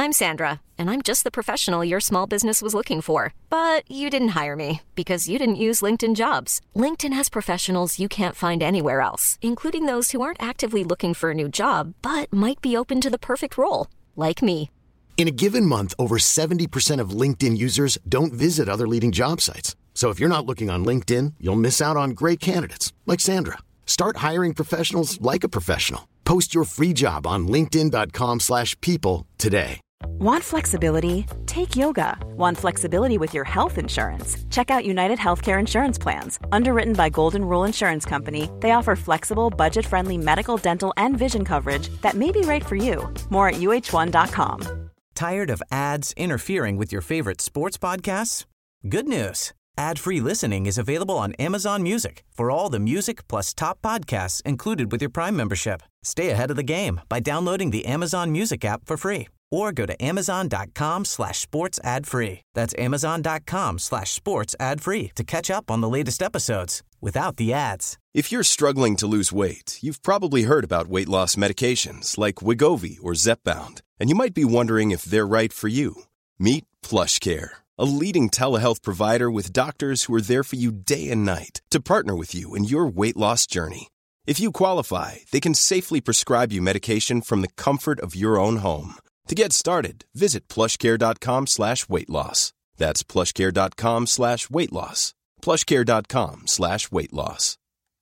I'm Sandra, and I'm just the professional your small business was looking for. But you didn't hire me because you didn't use LinkedIn Jobs. LinkedIn has professionals you can't find anywhere else, including those who aren't actively looking for a new job, but might be open to the perfect role, like me. In a given month, over 70% of LinkedIn users don't visit other leading job sites. So if you're not looking on LinkedIn, you'll miss out on great candidates like Sandra. Start hiring professionals like a professional. Post your free job on linkedin.com/people today. Want flexibility? Take yoga. Want flexibility with your health insurance? Check out United Healthcare Insurance Plans. Underwritten by Golden Rule Insurance Company, they offer flexible, budget-friendly medical, dental, and vision coverage that may be right for you. More at uh1.com. Tired of ads interfering with your favorite sports podcasts? Good news. Ad-free listening is available on Amazon Music for all the music plus top podcasts included with your Prime membership. Stay ahead of the game by downloading the Amazon Music app for free or go to amazon.com/sports ad free. That's amazon.com/sports ad free to catch up on the latest episodes without the ads. If you're struggling to lose weight, you've probably heard about weight loss medications like Wegovy or Zepbound, and you might be wondering if they're right for you. Meet PlushCare, a leading telehealth provider with doctors who are there for you day and night to partner with you in your weight loss journey. If you qualify, they can safely prescribe you medication from the comfort of your own home. To get started, visit plushcare.com/weight loss. That's plushcare.com/weight loss. plushcare.com/weight loss.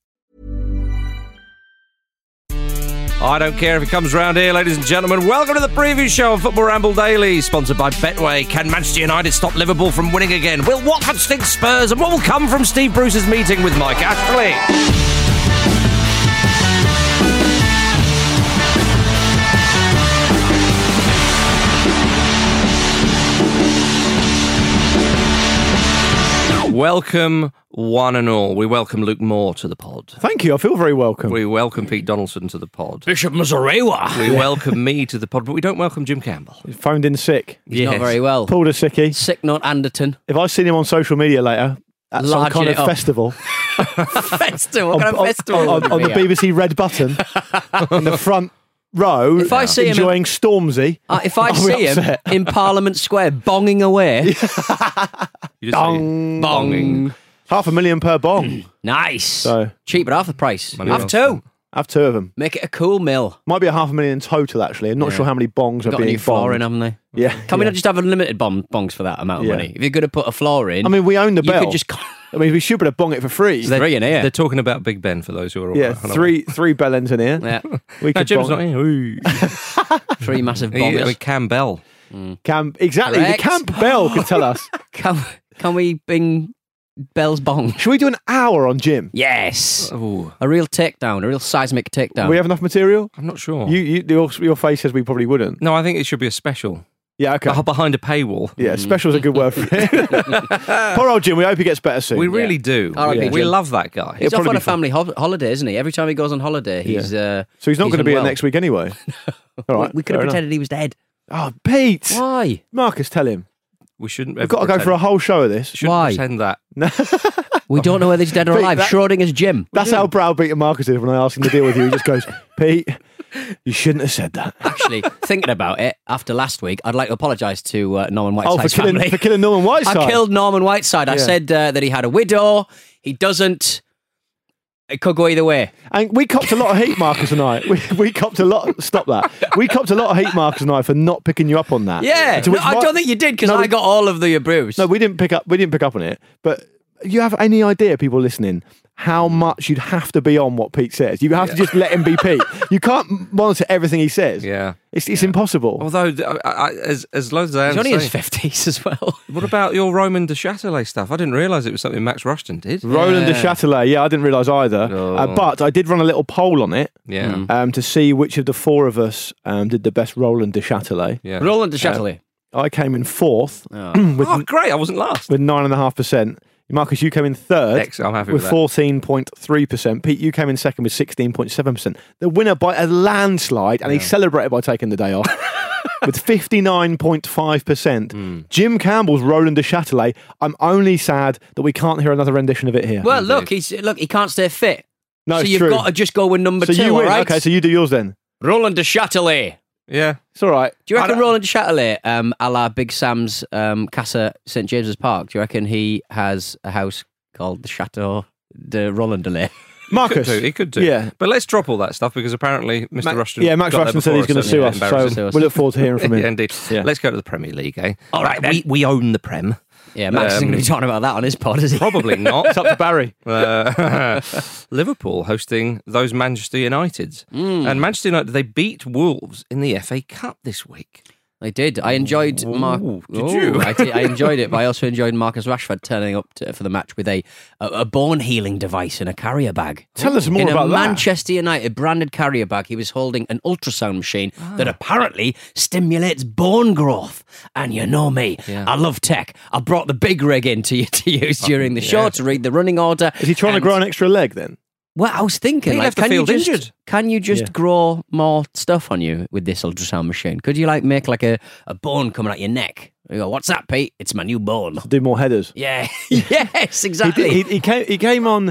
I don't care if it comes round here, ladies and gentlemen. Welcome to the preview show of Football Ramble Daily, sponsored by Betway. Can Manchester United stop Liverpool from winning again? Will Watford stink Spurs? And what will come from Steve Bruce's meeting with Mike Ashley? Welcome, one and all. We welcome Luke Moore to the pod. Thank you. I feel very welcome. We welcome Pete Donaldson to the pod. Bishop Mazarewa. We welcome me to the pod, but we don't welcome Jim Campbell. He's phoned in sick. He's not very well. Pulled a sickie. Sick note Anderton. If I've seen him on social media later at some kind of festival. Festival? What kind of festival? On the BBC Red Button in the front row, if I see enjoying him, Stormzy. If I see him in Parliament Square bonging away. Bong. Bonging. £500,000 per bong. Nice. So cheap at half the price. Money Have well two. Have two of them. Make it a cool mill. Might be £500,000 in total, actually. I'm not sure how many bongs are Got a being new floor bonged. in, haven't they? Yeah. Can we not just have unlimited bongs for that amount of money? If you're going to put a floor in, I mean, we own the you bell. could just. I mean, we should be able to bong it for free. There's three in here. They're talking about Big Ben for those who are all Yeah, three bellends in here. Yeah. We No, could Jim's bong not here. Ooh. Three massive I mean, bongers. Cam Bell. Exactly. Correct. The Camp Bell could tell us. Can we bing Bell's bong? Should we do an hour on Jim? Yes. Ooh. A real takedown, a real seismic takedown. Do we have enough material? I'm not sure. Your face says we probably wouldn't. No, I think it should be a special. Yeah, okay. Behind a paywall. Yeah, special's a good word for it. Poor old Jim, we hope he gets better soon. We really do. R.I.P. We Jim. love that guy. He's It'll off on probably a family holiday, isn't he? Every time he goes on holiday, he's So he's not going to be here unwell. next week anyway. All right, We could have fair enough. pretended he was dead. Oh, Pete! Why? Marcus, tell him. We shouldn't. We've got to go for a whole show of this. Shouldn't Why? pretend that. We don't know whether he's dead or Pete, alive. that- Schrodinger's Jim. That's how browbeaten Marcus is when I ask him to deal with you. He just goes, Pete, you shouldn't have said that. Actually, thinking about it, after last week, I'd like to apologise to Norman Oh, Whiteside's for family. killing Norman Whiteside. I killed Norman Whiteside. I said that he had a widow. He doesn't. It could go either way. And we copped a lot of heat, Marcus and I. We copped a lot. Stop that. We copped a lot of heat, Marcus and I, for not picking you up on that. Yeah, To which I don't think you did because No, I got all of the abuse. No, we didn't pick up. We didn't pick up on it. But you have any idea, people listening, how much you'd have to be on what Pete says? You have to just let him be Pete. You can't monitor everything he says. Yeah. It's impossible. Although, as loads as I am He's only in his saying, 50s as well. what about your Roman de Châtelet stuff? I didn't realise it was something Max Rushton did. Roland de Châtelet, yeah, I didn't realise either. Oh. But I did run a little poll on it Yeah. to see which of the four of us did the best Roland de Châtelet. Yeah. Roland de Châtelet. I came in fourth Oh, great. I wasn't last. with 9.5%. Marcus, you came in third Excellent. I'm happy with with that. 14.3%. Pete, you came in second with 16.7%. The winner by a landslide, and he celebrated by taking the day off. With 59.5%. Jim Campbell's Roland de Châtelet. I'm only sad that we can't hear another rendition of it here. Well, look, he can't stay fit. No, so it's you've true. got to just go with number So two, you win. all right? Okay, so you do yours then. Roland de Châtelet. Yeah. It's all right. Do you reckon Roland Chatterley, a la Big Sam's Casa St James's Park, do you reckon he has a house called the Chateau de Rolandelay? Marcus. He could do. Yeah. But let's drop all that stuff because apparently Mr. Rushton. Yeah, Max got Rushton there said he's going to before sue us, us. So we look forward to hearing from him. Yeah, indeed. Yeah. Let's go to the Premier League, eh? All right, then. We own the Prem. Yeah, Max isn't going to be talking about that on his pod, is he? Probably not. It's up to Barry. Liverpool hosting those Manchester Uniteds. And Manchester United, they beat Wolves in the FA Cup this week. I did. I enjoyed Mark. Did you? I enjoyed it, but I also enjoyed Marcus Rashford turning up for the match with a bone healing device in a carrier bag. Tell us more in about a that. Manchester United branded carrier bag. He was holding an ultrasound machine that apparently stimulates bone growth. And you know me, I love tech. I brought the big rig in to use during the show to read the running order. Is he trying to grow an extra leg then? Well, I was thinking, He like, left the field injured. can you just grow more stuff on you with this ultrasound machine? Could you like make like a bone coming out your neck? You go, what's that, Pete? It's my new bone. Do more headers. Yeah, yes, exactly. He came on,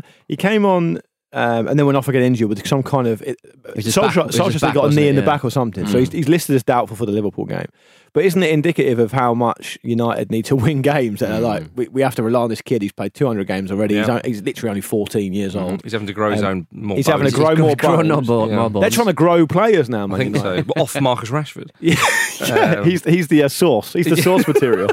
and then went off again injured with some kind of. Solskjaer back, got a wasn't knee it? in the Yeah. back or something. So he's listed as doubtful for the Liverpool game. But isn't it indicative of how much United need to win games? That are like, we have to rely on this kid. He's played 200 games already. Yeah. He's literally only 14 years old. He's having to grow his own more He's having to bones. grow more Grow bones. more bones. They're trying to grow players now, man. I think so. But off Marcus Rashford. Yeah, he's the source. He's the source material.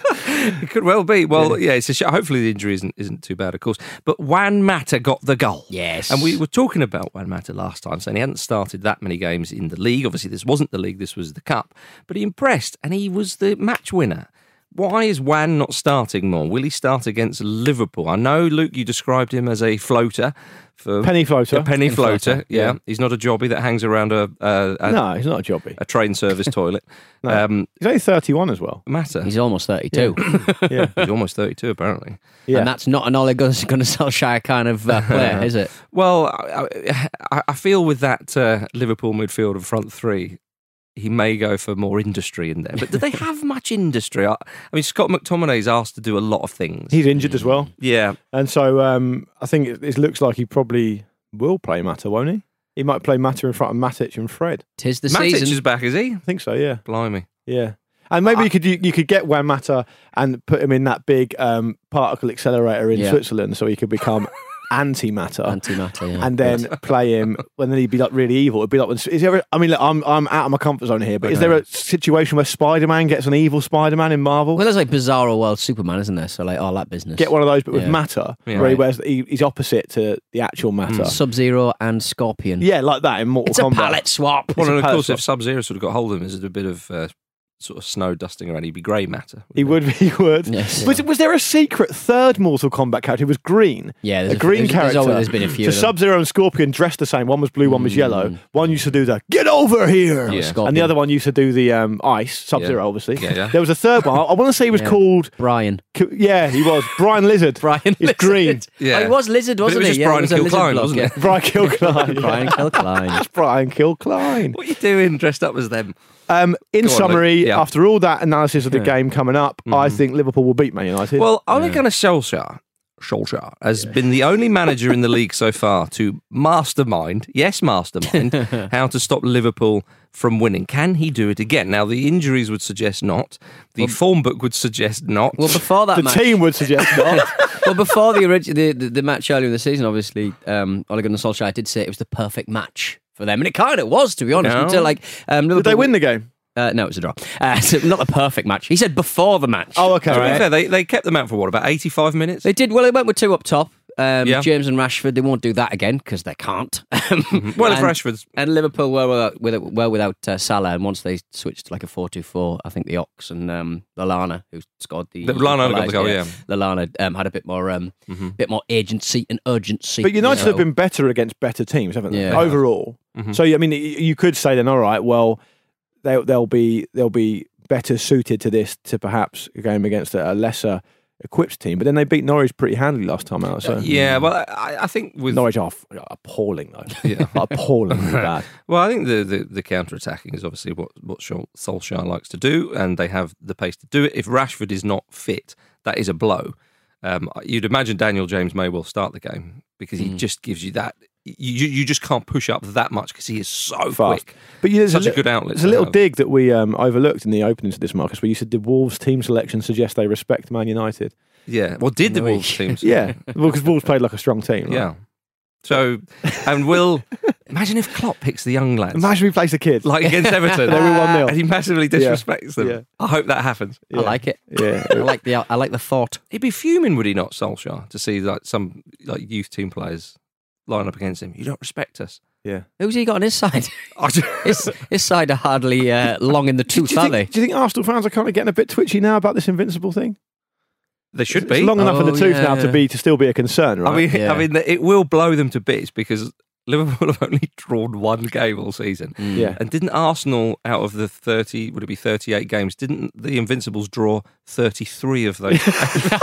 It could well be. Well, yeah, it's a hopefully the injury isn't too bad, of course. But Juan Mata got the goal. Yes. And we were talking about Juan Mata last time, saying he hadn't started that many games in the league. Obviously, this wasn't the league, this was the cup. But he impressed, and he was the match winner. Why is Juan not starting more? Will he start against Liverpool? I know, Luke, you described him as a floater. Penny floater. A penny floater, yeah. He's not a jobby that hangs around No, he's not a jobby. a train service toilet. No. He's only 31 as well. Mata. He's almost 32. Yeah. He's almost 32, apparently. Yeah. And that's not an Ole Gunnar Solskjaer kind of player, is it? Well, I feel with that Liverpool midfield and front three, he may go for more industry in there. But do they have much industry? I mean, Scott McTominay's asked to do a lot of things. He's injured as well. Yeah. And so I think it looks like he probably will play Mata, won't he? He might play Mata in front of Matic and Fred. 'Tis the Matic season. is back, is he? I think so, yeah. Blimey. Yeah. And maybe you could get Juan Mata and put him in that big particle accelerator in Switzerland so he could become anti-matter. Anti-matter, yeah. And then play him, when then he'd be like really evil. It'd be like, is there I mean, look, I'm out of my comfort zone here, but is there a situation where Spider-Man gets an evil Spider-Man in Marvel? Well, there's like Bizarro World Superman, isn't there? So like all that business. Get one of those, but with Yeah. matter, Yeah. where he wears, he's opposite to the actual matter. Sub-Zero and Scorpion. Yeah, like that in Mortal It's Kombat. a palette swap. Well, and of palette course, swap. if Sub-Zero sort of got hold of him, there's a bit of sort of snow dusting around, he'd be grey matter. He would. Yes. Was there a secret third Mortal Kombat character who was green? Yeah, a green character. There's been a few. So of them. Sub-Zero and Scorpion dressed the same. One was blue, one was yellow. One used to do the "Get over here," Yeah. Scorpion. and the other one used to do the ice. Sub-Zero, Yeah. obviously. Yeah. There was a third one. I want to say he was called. Brian. Yeah, he was Brian Lizard. Brian He's Lizard. green. Yeah. Oh, he was Lizard, But it wasn't was he? just Yeah, Brian it was a lizard Kilcline, bloke, wasn't yeah. it? Brian Kilcline. Brian Kilcline. It's Brian Kilcline. What are you doing dressed up as them? In Go on, summary, Luke. Yeah. after all that analysis of the game coming up, I think Liverpool will beat Man United. Well, Ole Gunnar Solskjaer has been the only manager in the league so far to mastermind how to stop Liverpool from winning. Can he do it again? Now, the injuries would suggest not. The form book would suggest not. Well, before that the match, team would suggest not. well, before the match earlier in the season, obviously, Ole Gunnar Solskjaer did say it was the perfect match for them, and it kind of was, to be honest. No. Until like Liverpool, Did they win the game? No, it was a draw. So not the perfect match. He said before the match. Oh, okay. To be Right. fair, they kept them out for what, about 85 minutes? They did. Well, they went with two up top. Yeah. James and Rashford. They won't do that again because they can't. Well, if Rashford's... And Liverpool were without Salah, and once they switched to like a 4-2-4, I think the Ox and Lallana, who scored the Lallana got the goal, yeah. Lallana had a bit more agency and urgency. But United have been better against better teams, haven't they? Yeah. Overall. So I mean, you could say then, all right, well, they'll be better suited to this, to perhaps a game against a lesser equipped team. But then they beat Norwich pretty handily last time out. So Yeah, well, I think with... Norwich are appalling though. Yeah. Appallingly bad. Well, I think the counter-attacking is obviously what Solskjaer likes to do, and they have the pace to do it. If Rashford is not fit, that is a blow. You'd imagine Daniel James may well start the game because he just gives you that you just can't push up that much because he is so Fast. quick. But there's Such a good outlet. There's a little dig that we overlooked in the opening to this, Marcus, where you said the Wolves team selection suggests they respect Man United. Yeah. Well, did the Wolves teams? Yeah. Well, because Wolves played like a strong team. Right? Yeah. So, and Will, imagine if Klopp picks the young lads. Imagine we place the kids. Like against Everton. They win 1-0. And he massively disrespects them. Yeah. I hope that happens. I like it. Yeah. I like the thought. He'd be fuming, would he not, Solskjaer, to see like some like youth team players line up against him. You don't respect us. Yeah. Who's he got on his side? his side are hardly long in the tooth, are they? Do you think Arsenal fans are kind of getting a bit twitchy now about this Invincible thing? They should It's be. long enough in the tooth now yeah. to still be a concern, right? I mean, it will blow them to bits because Liverpool have only drawn one game all season. Yeah. And didn't Arsenal, out of the 38 games, didn't the Invincibles draw 33 of those games?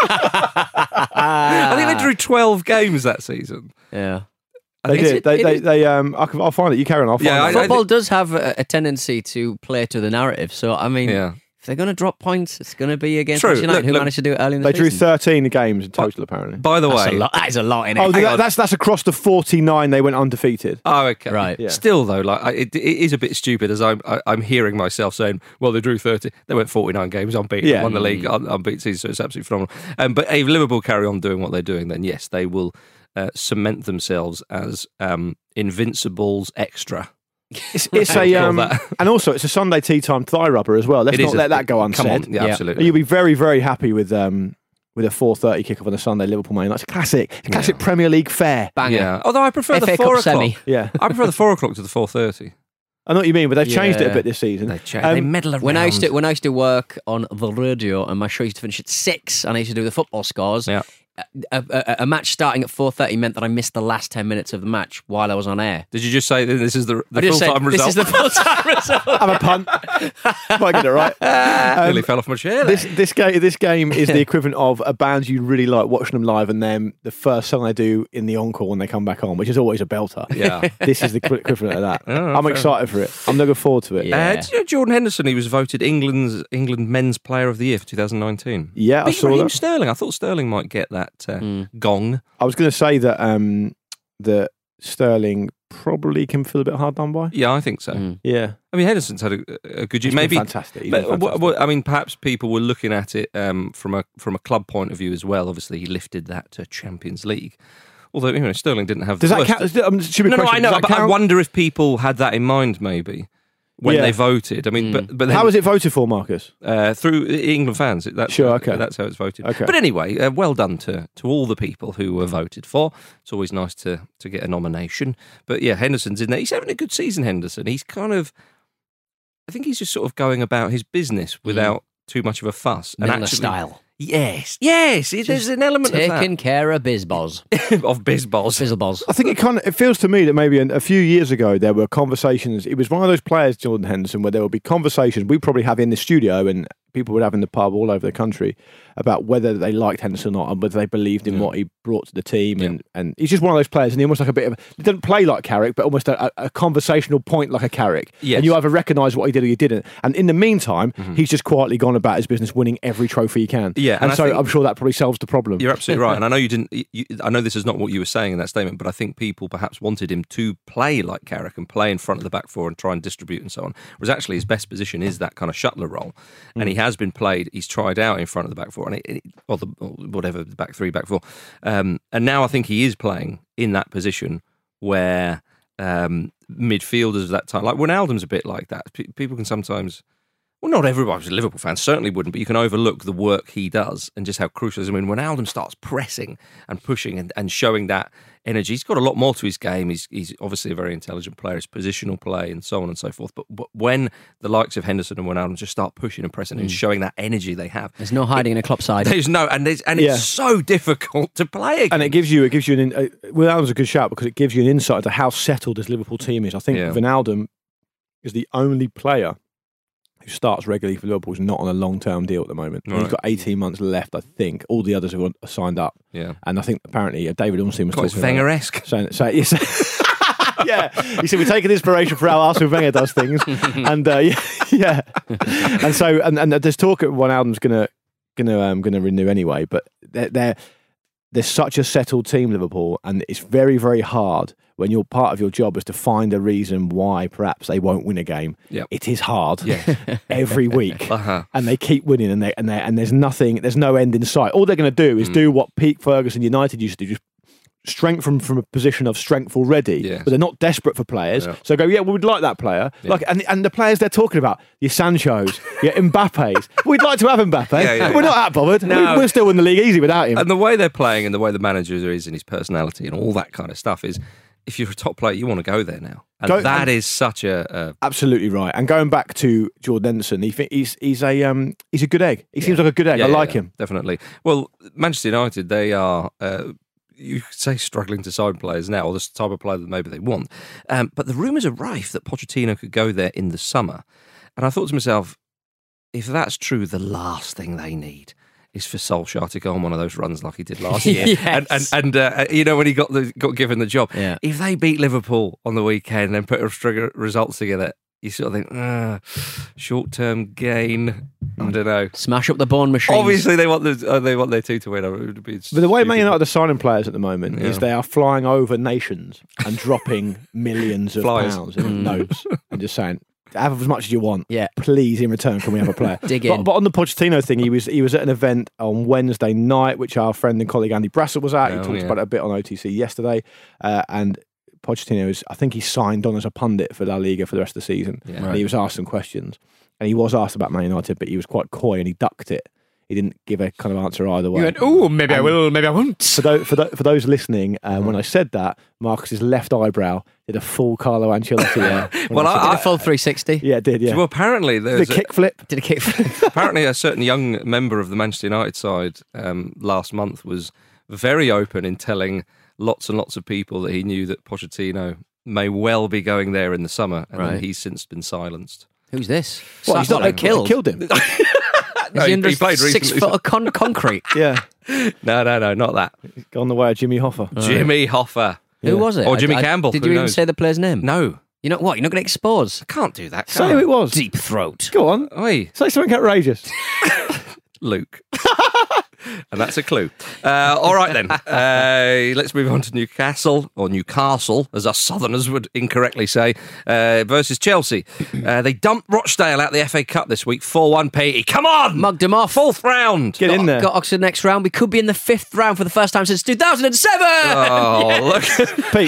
I think they drew 12 games that season. Yeah. They did. I'll find it. You carry on. I'll find it. Football does have a tendency to play to the narrative. So, I mean, Yeah. if they're going to drop points, it's going to be against True. Manchester United, who Look, managed to do it early in the They drew season. 13 games in total, apparently. By the That's way, a lot. That is a lot in it. Oh, Hang on. that's across the 49 they went undefeated. oh, okay, Right. Yeah. Still, though, like it is a bit stupid as I'm hearing myself saying, "Well, they drew 30. They went 49 games unbeaten, Yeah. won the league unbeaten season, so it's absolutely phenomenal." But if Liverpool carry on doing what they're doing, then yes, they will cement themselves as Invincibles extra. It's Call that. and also it's a Sunday tea time thigh rubber as well. Let's not let that go unsaid. Come on, yeah, Yeah. absolutely. You'll be very, very happy with a 4:30 kickoff on a Sunday. Liverpool Man. That's a classic Premier League fare. Banger. Yeah, although I prefer FA the Cup 4 o'clock. semi. Yeah, I prefer the 4 o'clock to the 4:30. I know what you mean, but they've changed it a Yeah. bit this season. They meddle around. When I used to work on the radio, and my show used to finish at 6, and I used to do the football scores. Yeah. A match starting at 4:30 meant that I missed the last 10 minutes of the match while I was on air. Did you just say that this is the I just said, full-time result? this is the full-time result. Have a punt. Might get it right. Nearly fell off my chair. This game is the equivalent of a band you really like watching them live, and then the first song they do in the encore when they come back on, which is always a belter. Yeah. This is the equivalent of that. Oh, I'm fair excited for it. I'm looking forward to it. Yeah. Do you know Jordan Henderson? He was voted England Men's Player of the Year for 2019. Yeah, I Beat saw Raheem that. Sterling. I thought Sterling might get that gong. I was going to say that that Sterling probably can feel a bit hard done by. Yeah, I think so. Yeah, I mean, Henderson's had a good year. He's been Maybe fantastic. He's been fantastic. I mean, perhaps people were looking at it from a club point of view as well. Obviously, he lifted that to Champions League. Although Sterling didn't have. Does the that worst. count? No, I know, but I wonder if people had that in mind, maybe when Yeah. they voted. I mean, but then, How was it voted for, Marcus? through England fans. That's, Sure, okay. That's how it's voted. Okay. But anyway, well done to all the people who were voted for. It's always nice to get a nomination. But yeah, Henderson's in there. He's having a good season, Henderson. He's kind of, I think he's just sort of going about his business without too much of a fuss. Milner style. Yes. There's an element Taking care of Bizbos. of Bizballs. Fizzleballs. I think it feels to me that maybe a few years ago there were conversations. It was one of those players, Jordan Henderson, where there would be conversations we probably have in the studio and people would have in the pub all over the country about whether they liked Henderson or not and whether they believed in what he brought to the team. And he's just one of those players, and he almost like a bit of he doesn't play like Carrick, but almost a conversational point like a Carrick. Yes. And you either recognise what he did or you didn't. And in the meantime, he's just quietly gone about his business, winning every trophy he can. Yeah, and and I so think- I'm sure that probably solves the problem. You're absolutely right, and I know you didn't. I know this is not what you were saying in that statement, but I think people perhaps wanted him to play like Carrick and play in front of the back four and try and distribute and so on. Whereas actually his best position is that kind of shuttler role, and he has been played. He's tried out in front of the back four, or whatever the back three, back four, and now I think he is playing in that position where midfielders of that time, like Wijnaldum's a bit like that. People can sometimes. Well, not everybody who's a Liverpool fan certainly wouldn't, but you can overlook the work he does and just how crucial it is. I mean, when Wijnaldum starts pressing and pushing and showing that energy, he's got a lot more to his game. He's obviously a very intelligent player. His positional play and so on and so forth. But when the likes of Henderson and Wijnaldum just start pushing and pressing and showing that energy they have, There's no hiding in a Klopp side. there's no, and it's so difficult to play against. And it gives you Wijnaldum's a good shout because it gives you an insight into how settled this Liverpool team is. I think Wijnaldum is the only player who starts regularly for Liverpool is not on a long-term deal at the moment. Right. He's got 18 months left, I think. All the others have signed up. Yeah. And I think apparently David Ornstein was Quite talking about it. Wenger-esque. So yes. Yeah, he said we're taking inspiration for how Arsene Wenger does things, and yeah, and so and there's talk that Wijnaldum's gonna renew anyway, but there's such a settled team, Liverpool, and it's very, very hard when you're part of your job is to find a reason why perhaps they won't win a game. Yep. It is hard every week, and they keep winning, and there's no end in sight. All they're going to do is do what Pete Ferguson United used to do, just strength from a position of strength already, but they're not desperate for players. Yeah. So go, we'd like that player. Like, and the players they're talking about, your Sanchos, your Mbappe's. We'd like to have Mbappe. We're not that bothered. No. We're still in the league easy without him. And the way they're playing and the way the manager is and his personality and all that kind of stuff is, if you're a top player, you want to go there now. And that is such a... Absolutely right. And going back to Jordan Henderson, he's a good egg. He seems like a good egg. I like him. Definitely. Well, Manchester United, they are... you could say struggling to sign players now, or the type of player that maybe they want. But the rumours are rife that Pochettino could go there in the summer. And I thought to myself, if that's true, the last thing they need is for Solskjaer to go on one of those runs like he did last year. Yes. And when he got given the job. Yeah. If they beat Liverpool on the weekend and put a string of results together, you sort of think, short-term gain. I don't know. Smash up the Bourne machine. Obviously, they want their two to win. It would be But the way stupid. Man United are signing players at the moment is they are flying over nations and dropping millions of Flyers. pounds in notes and just saying, have as much as you want. Yeah. Please, in return, can we have a player? Dig in. But on the Pochettino thing, he was at an event on Wednesday night, which our friend and colleague Andy Brassett was at. He talked about it a bit on OTC yesterday. And Pochettino I think he signed on as a pundit for La Liga for the rest of the season. Yeah. And he was asked some questions. And he was asked about Man United, but he was quite coy and he ducked it. He didn't give a kind of answer either way. You went, oh, maybe I will, maybe I won't. For those listening, when I said that, Marcus's left eyebrow did a full Carlo Ancelotti there. Well, I did a full 360. Yeah, it did, yeah. Well, apparently there's the kickflip. Did a kickflip. apparently a certain young member of the Manchester United side last month was very open in telling lots and lots of people that he knew that Pochettino may well be going there in the summer, and then he's since been silenced. Who's this? Well, He's not been killed. They killed him. Is he under he played 6 recently. foot of concrete? Yeah. No, not that. Gone the way of Jimmy Hoffa. Jimmy Hoffa. Who was it? Or Jimmy Campbell. Did who you even knows? say the player's name? No. You know what? You're not going to expose. I can't do that. Say who it was. Deep throat. Go on. Oi, Say something outrageous. Luke. And that's a clue. All right then. Let's move on to Newcastle, or Newcastle, as us Southerners would incorrectly say, versus Chelsea. They dumped Rochdale out the FA Cup this week, 4-1 Petey. Come on! Mugged him off. 4th round. Get in there. Got Oxford next round. We could be in the 5th round for the first time since 2007. Oh, look. Pete,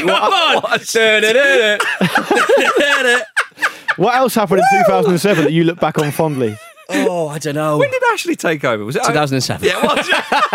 what else happened in 2007 that you look back on fondly? Oh, I don't know. When did Ashley take over? Was it 2007. Yeah, it was.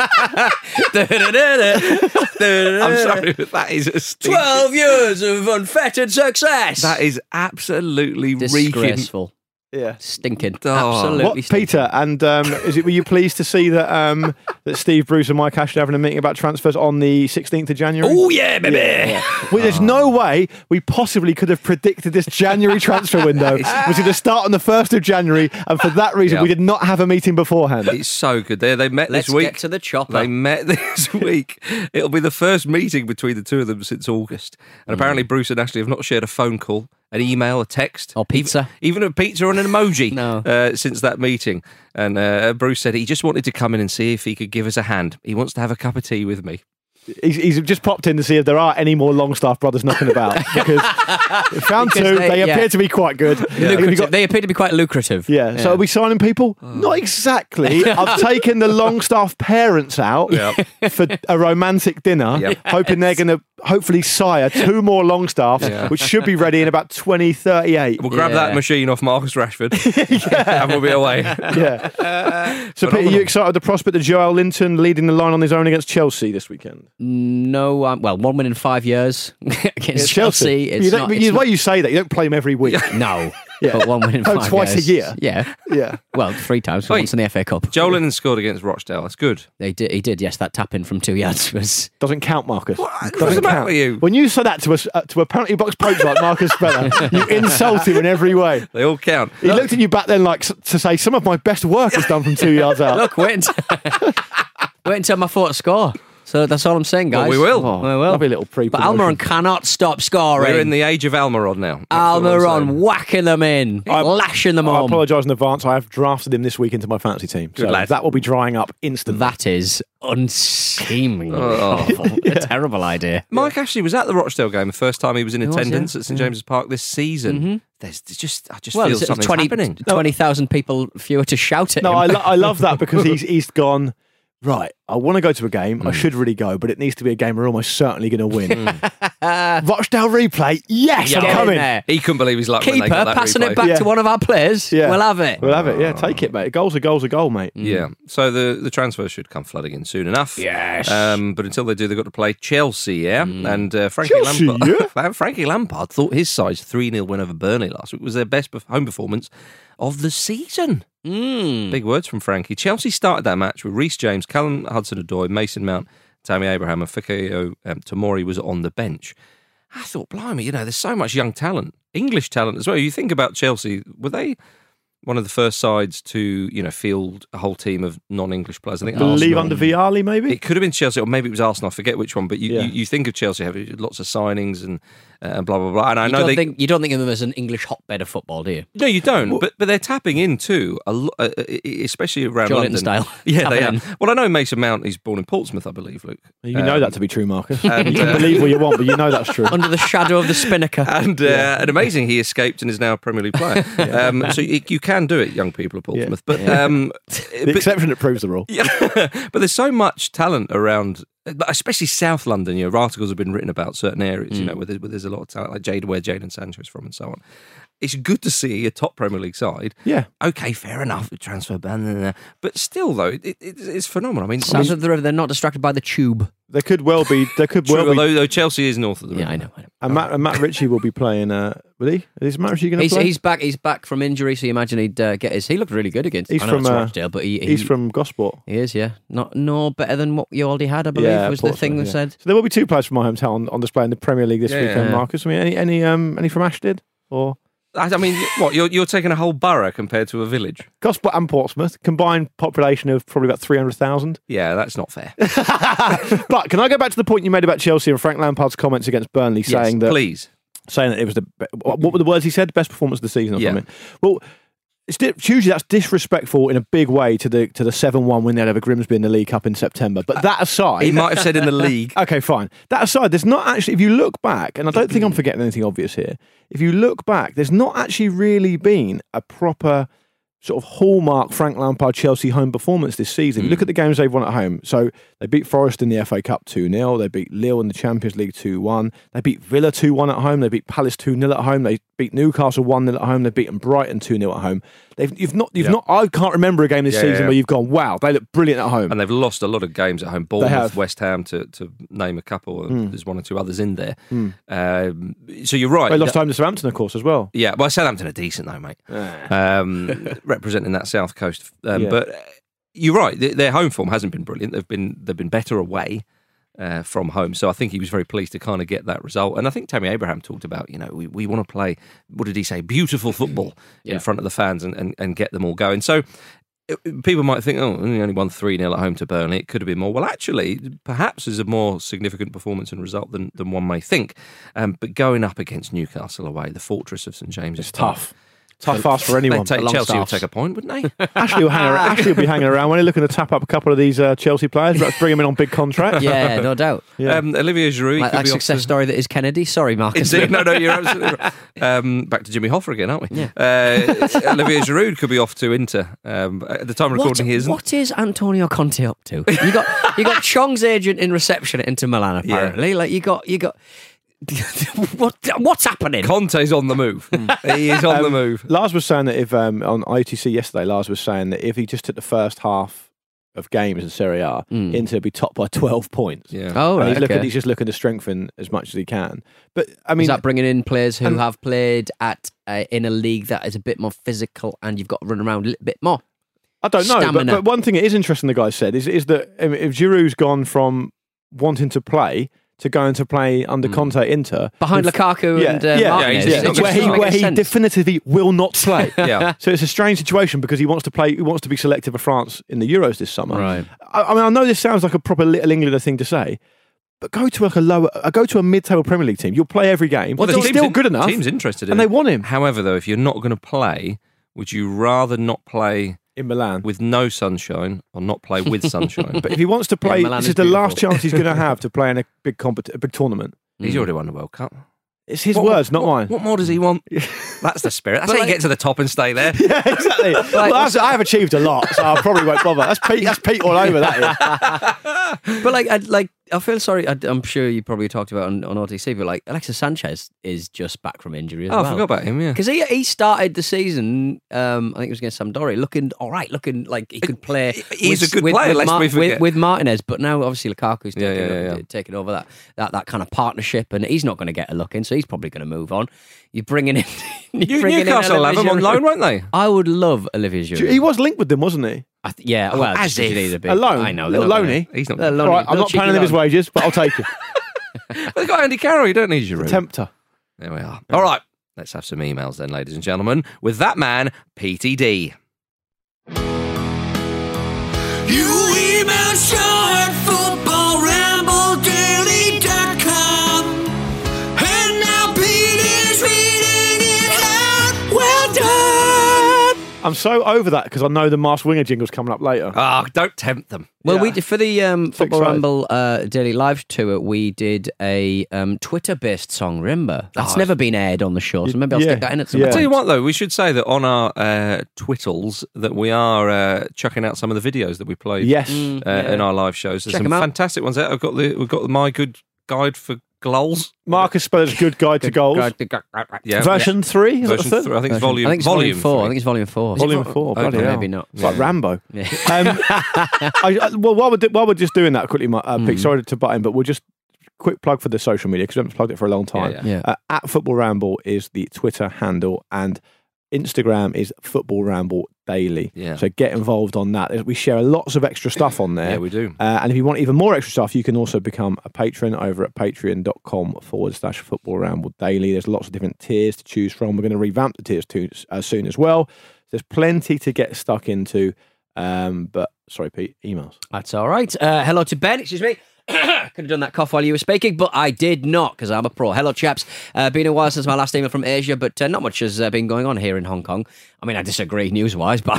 I'm sorry, but that is a 12 years of unfettered success. That is absolutely reeking. Disgraceful. Yeah. Stinking. Oh. Absolutely What, stinking. Peter, and were you pleased to see that that Steve Bruce and Mike Ashley are having a meeting about transfers on the 16th of January? Oh, yeah, baby. Well, there's no way we possibly could have predicted this January transfer window was going to start on the 1st of January, and for that reason, we did not have a meeting beforehand. It's so good. They met Let's this week. get to the chopper. They met this week. It'll be the first meeting between the two of them since August. And apparently Bruce and Ashley have not shared a phone call, an email, a text. Or pizza. Even a pizza or an emoji No. since that meeting. And Bruce said he just wanted to come in and see if he could give us a hand. He wants to have a cup of tea with me. He's just popped in to see if there are any more Longstaff brothers knocking about, because we found Because two. they- They yeah. appear to be quite good. They appear to be quite lucrative. Yeah, so are we signing people? Not exactly. I've taken the Longstaff parents out for a romantic dinner, hoping they're going to hopefully sire 2 more Longstaffs, which should be ready in about 2038. We'll grab Yeah. that machine off Marcus Rashford and we'll be away. Yeah. So, Peter, are you excited at the prospect of Joel Linton leading the line on his own against Chelsea this weekend? No, well, 1 win in 5 years against It's Chelsea. It's You don't, not, but it's the way not- you say that, you don't play them every week. No. Yeah. But 1 win in Oh, 5 twice a years. year? Yeah. Yeah. Well, 3 times. Wait. Once in the FA Cup. Joe Lennon scored against Rochdale. That's good. He did, yes. That tap in from 2 yards was... Doesn't count, Marcus. What's Doesn't the matter count. with you? When you say that to a penalty box poach like Marcus Speller, you insult him in every way. They all count. He looked at you back then like to say some of my best work is done from 2 yards out. Look, wait until my fourth score. So that's all I'm saying, guys. Well, we will. Oh, We will. Lovely little But Almiron cannot stop scoring. We're in the age of Almiron now. That's all I'm Almiron saying. whacking them in, lashing them I home. apologise in advance. I have drafted him this week into my fantasy team. Good so lad. that will be drying up instantly. That is unseemingly awful. A terrible idea. Mike Ashley was at the Rochdale game the first time he was in He was, attendance yeah. at St James's Park this season. There's just, I just Well, feel it's something's happening. 20,000 people fewer to shout at No, him. I love that because he's gone, right, I want to go to a game. I should really go, but it needs to be a game we're almost certainly going to win. Rochdale replay. Yes, I'm Get in coming. there. He couldn't believe his luck when they Keeper got that passing replay. it back Yeah. to one of our players. Yeah. We'll have it. We'll have it. Yeah, take it, mate. A goal's a goal, mate. Yeah, so the transfers should come flooding in soon enough. Yes. But until they do, they've got to play Chelsea, yeah? And Frankie Chelsea, Lampard Frankie Lampard thought his side's 3-0 win over Burnley last week was their best home performance of the season. Big words from Frankie. Chelsea started that match with Reece James, Callum Hudson-Odoi, Mason Mount, Tammy Abraham, and Fikayo Tomori was on the bench. I thought, blimey, there's so much young talent, English talent as well. You think about Chelsea, were they one of the first sides to, field a whole team of non-English players? I think Believe Arsenal. under Vialli, maybe? It could have been Chelsea, or maybe it was Arsenal. I forget which one. But you think of Chelsea having lots of signings and blah blah blah. And I know You don't think of them as an English hotbed of football, do you? no, you don't. But they're tapping into a lot, especially around Joe London Linton style. Yeah, they Tapping are. Well, I know Mason Mount. He's born in Portsmouth, I believe, Luke. You know that to be true, Marcus. and, You can believe what you want, but you know that's true. Under the shadow of the Spinnaker. And amazing, he escaped and is now a Premier League player. So you can do it, young people of Portsmouth. But The exception that proves the rule. but there's so much talent around, especially South London. Articles have been written about certain areas, where there's a lot of talent, like where Jadon Sancho is from, and so on. It's good to see a top Premier League side. Yeah. Okay, fair enough. Transfer ban, but still, though, it's phenomenal. South of the river, they're not distracted by the tube. There could well be. true, although Chelsea is north of the river. Yeah, I know. And Matt Ritchie will be playing. Will he? Is Matt Ritchie going to play? He's back. He's back from injury, so you imagine he'd get his. He looked really good against. He's I know from it's Rochdale, but he's from Gosport. He is, yeah. No better than what you already had, I believe, was the Portsmouth, thing they yeah. said. So there will be two players from my hometown on display in the Premier League this weekend, yeah. Marcus. I mean, any from Ashton or I mean, what you're taking a whole borough compared to a village? Gosport and Portsmouth combined population of probably about 300,000. Yeah, that's not fair. But can I go back to the point you made about Chelsea and Frank Lampard's comments against Burnley, saying that please. it was what were the words he said? Best performance of the season or Yeah. something. Well, it's hugely that's disrespectful in a big way to the 7-1 win they had over Grimsby in the League Cup in September. But that aside, He might have said in the league. okay, fine. That aside, there's not actually, if you look back, and I don't think I'm forgetting anything obvious here, if you look back, there's not actually really been a proper sort of hallmark Frank Lampard Chelsea home performance this season. You look at the games they've won at home. So they beat Forest in the FA Cup 2-0. They beat Lille in the Champions League 2-1. They beat Villa 2-1 at home. They beat Palace 2-0 at home. They beat Newcastle 1-0 at home. They've beaten Brighton 2-0 at home. You've not. I can't remember a game this season where you've gone, wow, they look brilliant at home. And they've lost a lot of games at home. Bournemouth, West Ham, to name a couple. There's one or two others in there. So you're right. They lost home to Southampton, of course, as well. Yeah, well, Southampton are decent though, mate. Representing that South Coast. But you're right. Their home form hasn't been brilliant. They've been better away from home. So I think he was very pleased to kind of get that result. And I think Tammy Abraham talked about, we want to play, what did he say, beautiful football in front of the fans and get them all going. So people might think, we only won 3-0 at home to Burnley. It could have been more. Well, actually, perhaps is a more significant performance and result than one may think. But going up against Newcastle away, the fortress of St James's, It's tough. Tough ask for anyone. Chelsea will take a point, wouldn't they? Ashley will be hanging around when they're looking to tap up a couple of these Chelsea players. Let's bring them in on big contracts. Yeah, no doubt. Olivier Giroud Like could that be off success story that is Kennedy. Sorry, Marcus. Indeed, no, you're absolutely right. Back to Jimmy Hoffa again, aren't we? Yeah. Olivier Giroud could be off to Inter. At the time of recording, he isn't. What is Antonio Conte up to? You got Chong's agent in reception at Inter Milan, apparently. Yeah. Like you got. What's happening? Conte's on the move. He is on the move. Lars was saying that if on ITC yesterday, Lars was saying that if he just took the first half of games in Serie A, Inter would be top by 12 points. Yeah. Oh, And right. he's just looking to strengthen as much as he can. But I mean, Is that bringing in players who have played at in a league that is a bit more physical and you've got to run around a little bit more? I don't know. Stamina. But one thing that is interesting, the guy said, is that if Giroud's gone from wanting to play to going to play under Conte Inter Behind Lukaku and Martinez. he's not gonna where he sense. definitively will not play. Yeah. So it's a strange situation because he wants to play. He wants to be selected for France in the Euros this summer. Right. I mean, I know this sounds like a proper Little Englander thing to say, but go to a mid-table Premier League team. You'll play every game. Well, the he's team's still good enough. Team's interested in and it. they want him However, though, if you're not going to play, would you rather not play in Milan. with no sunshine or not play with sunshine? But if he wants to play, Milan this is is the last beautiful. chance he's going to have to play in a big tournament. He's already won the World Cup. It's his words, not mine. What more does he want? That's the spirit. That's how you get to the top and stay there. Yeah, exactly. Well, I have achieved a lot, so I probably won't bother. That's Pete all over that. But I feel sorry. I'm sure you probably talked about on OTC, but like Alexis Sanchez is just back from injury as well. I forgot about him. Yeah, Because he started the season, I think it was against Sampdoria, looking all right, looking like he could play. He's a good player, lest we forget. with Martinez, but now obviously Lukaku's Yeah. taking over that kind of partnership, and he's not going to get a look in, so he's probably going to move on. You're bringing in Newcastle will have him on loan, won't they? I would love Olivier Giroud. He was linked with them, wasn't he? Yeah, well, as just if. a bit. A loan. I know. Little loany. He's not. They're All right, I'm little not paying cheeky any of his loan. wages, but I'll take it. They've got Andy Carroll, don't need Giroud. Tempter. There we are. All right, let's have some emails then, ladies and gentlemen, with that man, PTD. You email Sean at footballrambledaily.com. And now Pete is reading it out. Well done. I'm so over that because I know the Mars Winger jingle's coming up later. Oh, don't tempt them. Well, Yeah. we did, for the Football excited. Ramble Daily Live tour, we did a Twitter-based song, remember? That's never been aired on the show, so maybe I'll stick that in at some Yeah. point. Tell you what, though, we should say that on our Twittles that we are chucking out some of the videos that we played Yes. in our live shows. There's Check some 'em out. fantastic ones there. We've got the My Good Guide for Goals. Marcus Speller's Good Guide to Goals. Yeah. Version 3? Is that the Version third? 3. I think it's volume. I think it's volume 4. I think it's volume 4. Volume 4. Okay, Bloody hell. maybe not. It's like Rambo. Yeah. Well, while we're just doing that quickly, Pete, sorry to butt in, but we'll just quick plug for the social media because we haven't plugged it for a long time. Yeah. At Football Ramble is the Twitter handle, and Instagram is Football Ramble Daily. Yeah. So get involved on that. We share lots of extra stuff on there. Yeah, we do. And if you want even more extra stuff, you can also become a patron over at patreon.com/Football Ramble Daily. There's lots of different tiers to choose from. We're going to revamp the tiers soon as well. There's plenty to get stuck into. But sorry, Pete, emails. That's all right. Hello to Ben. Excuse me. Could have done that cough while you were speaking, but I did not because I'm a pro. Hello, chaps. Been a while since my last email from Asia, but not much has been going on here in Hong Kong. I mean, I disagree news-wise, but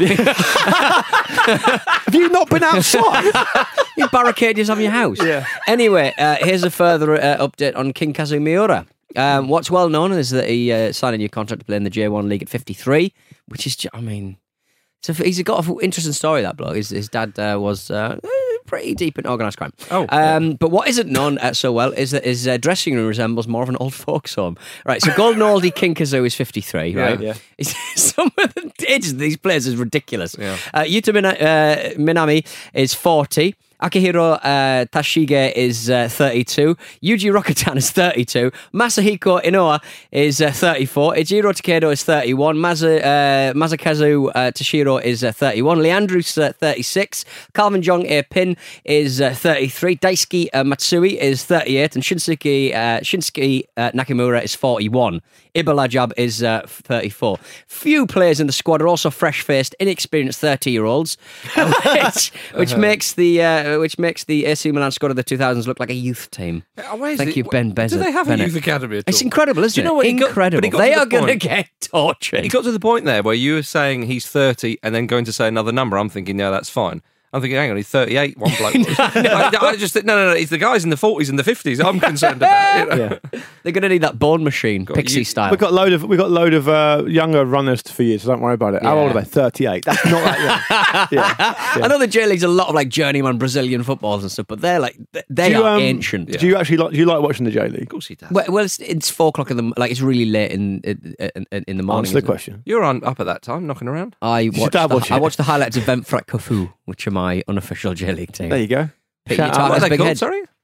Have you not been outside? you barricade yourself in your house. Yeah. Anyway, here's a further update on King Kazumiura. What's well known is that he signed a new contract to play in the J1 League at 53, which is, I mean, he's got an interesting story, that bloke. His dad was pretty deep in organised crime. But what isn't known so well is that his dressing room resembles more of an old folks' home. Right, so Golden Oldie King Kazoo is 53, right? Yeah. Some of the ages of these players is ridiculous. Yeah. Yuta Minami is 40. Akihiro Tashige is 32. Yuji Rokutan is 32. Masahiko Inoue is 34. Ijiro Takedo is 31. Masakazu Toshiro is 31. Leandro's 36. Calvin Jong Pin is 33. Daisuke Matsui is 38. And Shinsuke Nakamura is 41. Ibalajab is 34. Few players in the squad are also fresh-faced, inexperienced 30-year-olds, which makes the AC Milan squad of the 2000s look like a youth team. Thank you, Ben Bennett. Do they have a youth academy at all? It's incredible, isn't Do you know it? what? Incredible. But They are going to point. get tortured. He got to the point there where you were saying he's 30 and then going to say another number. I'm thinking, no, that's fine. I'm thinking, hang on, he's 38. One bloke was. I just think, no. It's the guys in the 40s and the 50s. I'm concerned about. You know? Yeah. They're going to need that bone machine, Pixie you- style. We've got load of younger runners for you, so don't worry about it. How Yeah. old are they? 38. That's not that young. Yeah. I know the J League's a lot of like journeyman Brazilian footballs and stuff, but they're like they are ancient. Do you actually do you like watching the J League? Of course he does. Well, it's 4 o'clock in the it's really late in the morning. Answer the isn't it? question. You're up at that time, knocking around. I should dad watch I it. watched the highlights of Ventfrat Kofu, which are my unofficial J League team. There you go. Pete, Shout you out. talk What are as they big called, head. sorry?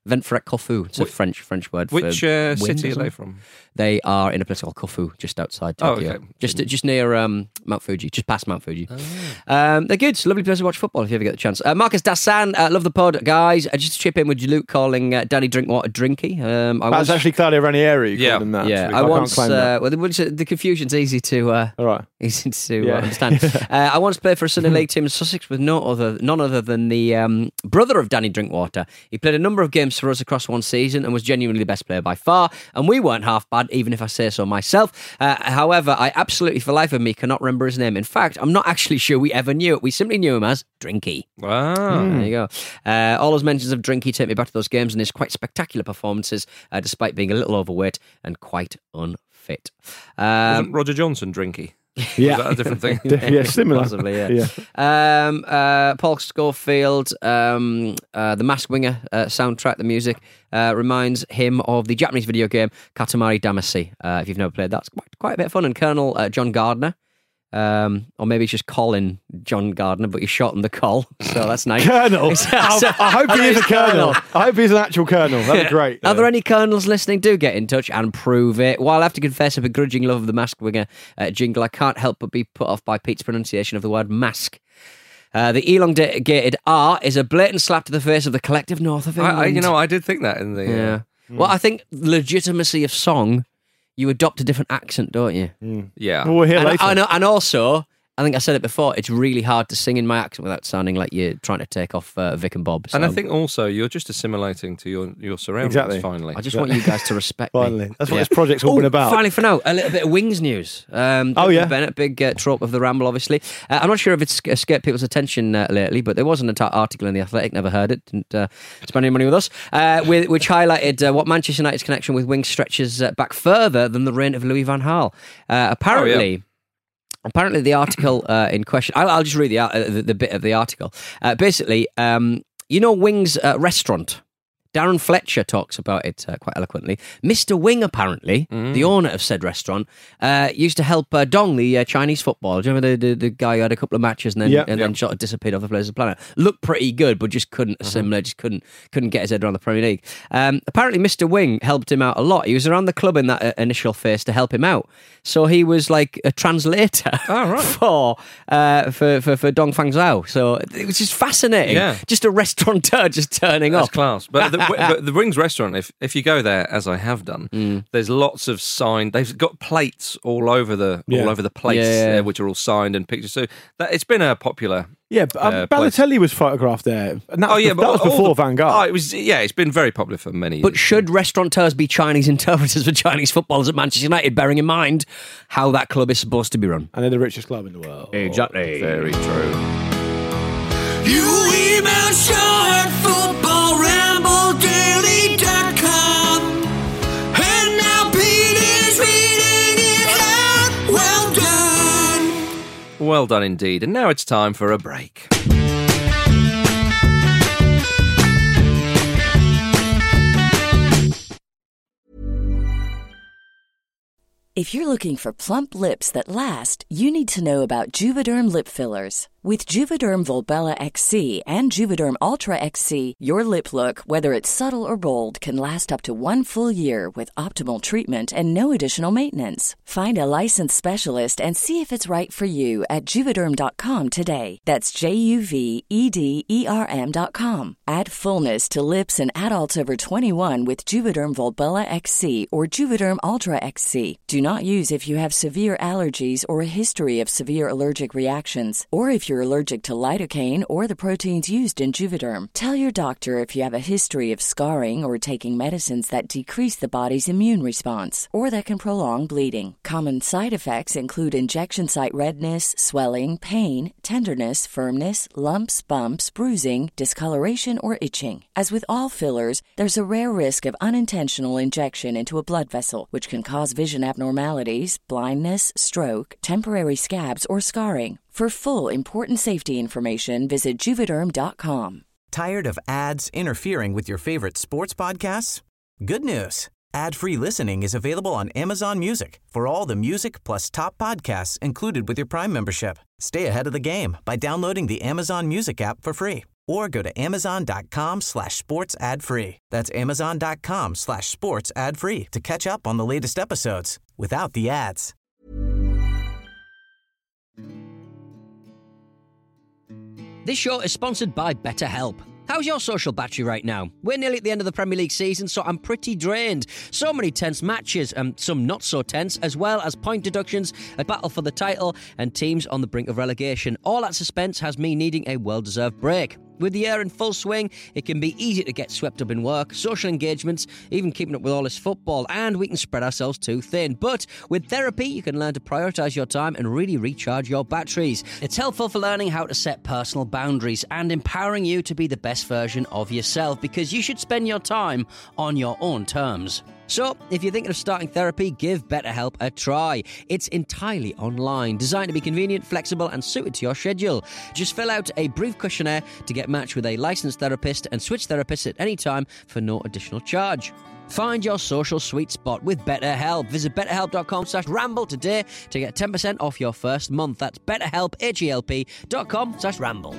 Ventforet Corfu. It's a French word for Which wind city or are they something. from? They are in a place called Corfu, just outside Tokyo. okay. Just near Mount Fuji, just past Mount Fuji. They're good. It's a lovely place to watch football if you ever get the chance. Marcus Dassan, love the pod, guys. Just to chip in with Luke calling Danny Drinkwater Drinky. That's actually Claudio Ranieri. You called him that. Yeah, actually. I can't once. claim that. Well, the confusion's easy to. All right. Easy to Yeah. understand. I once played for a Sunday League team in Sussex with none other than the brother of Danny Drinkwater. He played a number of games for us across one season and was genuinely the best player by far. And we weren't half bad, even if I say so myself. However, I absolutely, for the life of me, cannot remember his name. In fact, I'm not actually sure we ever knew it. We simply knew him as Drinky. Wow. There you go. All those mentions of Drinky take me back to those games and his quite spectacular performances, despite being a little overweight and quite unfit. Wasn't Roger Johnson Drinky? Yeah. Was that a different thing? Yeah, similar. Possibly, yeah. Paul Schofield, the Masked Winger soundtrack, the music reminds him of the Japanese video game Katamari Damacy. If you've never played that, it's quite a bit of fun. And Colonel John Gardner, or maybe it's just Colin John Gardner, but you shortened the col, so that's nice. Colonel. I hope he is a colonel. I hope he's an actual colonel. That'd be great. Are there any colonels listening? Do get in touch and prove it. While I have to confess a begrudging love of the Masked Winger jingle, I can't help but be put off by Pete's pronunciation of the word mask. The elongated R is a blatant slap to the face of the collective north of England. I did think that in the... Yeah. Well, I think legitimacy of song, you adopt a different accent, don't you? Yeah. Well, we're here later. And also, I think I said it before, it's really hard to sing in my accent without sounding like you're trying to take off Vic and Bob. So And I think also you're just assimilating to your surroundings, Exactly. finally. I just want you guys to respect Finally. me. That's what this project's all been about. Finally, for now, a little bit of Wings news. yeah. Bennett, big trope of the Ramble, obviously. I'm not sure if it's escaped people's attention lately, but there was an article in The Athletic, never heard it, didn't spend any money with us, which highlighted what Manchester United's connection with Wings stretches back further than the reign of Louis van Gaal. Apparently, the article in question... I'll just read the bit of the article. Basically, Wings restaurant. Darren Fletcher talks about it quite eloquently. Mr. Wing, apparently, the owner of said restaurant, used to help Dong, the Chinese footballer. Do you remember the guy who had a couple of matches and then sort of disappeared off the face of the planet? Looked pretty good, but just couldn't assimilate, just couldn't get his head around the Premier League. Apparently, Mr. Wing helped him out a lot. He was around the club in that initial phase to help him out. So he was like a translator for Dong Fang Zhao. So it was just fascinating. Yeah. Just a restaurateur just turning That's up. class. But the Wings restaurant, if you go there, as I have done, there's lots of signed. They've got plates all over the place, which are all signed and pictures. So it's been a popular. Yeah, Balotelli was photographed there. And that was before Van Gaal. It's been very popular for many years. But should restaurateurs be Chinese interpreters for Chinese footballers at Manchester United, bearing in mind how that club is supposed to be run? And they're the richest club in the world. Exactly. Very true. You email Sean at footballrambledaily.com. And now Pete is reading it out. Well done. Well done indeed. And now it's time for a break. If you're looking for plump lips that last, you need to know about Juvederm lip fillers. With Juvederm Volbella XC and Juvederm Ultra XC, your lip look, whether it's subtle or bold, can last up to 1 full year with optimal treatment and no additional maintenance. Find a licensed specialist and see if it's right for you at Juvederm.com today. That's JUVEDERM.com. Add fullness to lips in adults over 21 with Juvederm Volbella XC or Juvederm Ultra XC. Do not use if you have severe allergies or a history of severe allergic reactions, or if you're allergic to lidocaine or the proteins used in Juvederm. Tell your doctor if you have a history of scarring or taking medicines that decrease the body's immune response or that can prolong bleeding. Common side effects include injection site redness, swelling, pain, tenderness, firmness, lumps, bumps, bruising, discoloration, or itching. As with all fillers, there's a rare risk of unintentional injection into a blood vessel, which can cause vision abnormalities, blindness, stroke, temporary scabs, or scarring. For full, important safety information, visit Juvederm.com. Tired of ads interfering with your favorite sports podcasts? Good news. Ad-free listening is available on Amazon Music for all the music plus top podcasts included with your Prime membership. Stay ahead of the game by downloading the Amazon Music app for free or go to amazon.com/sports ad free. That's amazon.com/sports ad free to catch up on the latest episodes without the ads. This show is sponsored by BetterHelp. How's your social battery right now? We're nearly at the end of the Premier League season, so I'm pretty drained. So many tense matches, and some not so tense, as well as point deductions, a battle for the title, and teams on the brink of relegation. All that suspense has me needing a well-deserved break. With the year in full swing, it can be easy to get swept up in work, social engagements, even keeping up with all this football, and we can spread ourselves too thin. But with therapy, you can learn to prioritise your time and really recharge your batteries. It's helpful for learning how to set personal boundaries and empowering you to be the best version of yourself, because you should spend your time on your own terms. So, if you're thinking of starting therapy, give BetterHelp a try. It's entirely online, designed to be convenient, flexible, and suited to your schedule. Just fill out a brief questionnaire to get matched with a licensed therapist and switch therapists at any time for no additional charge. Find your social sweet spot with BetterHelp. Visit betterhelp.com/ramble today to get 10% off your first month. That's BetterHelp, HELP.com/ramble.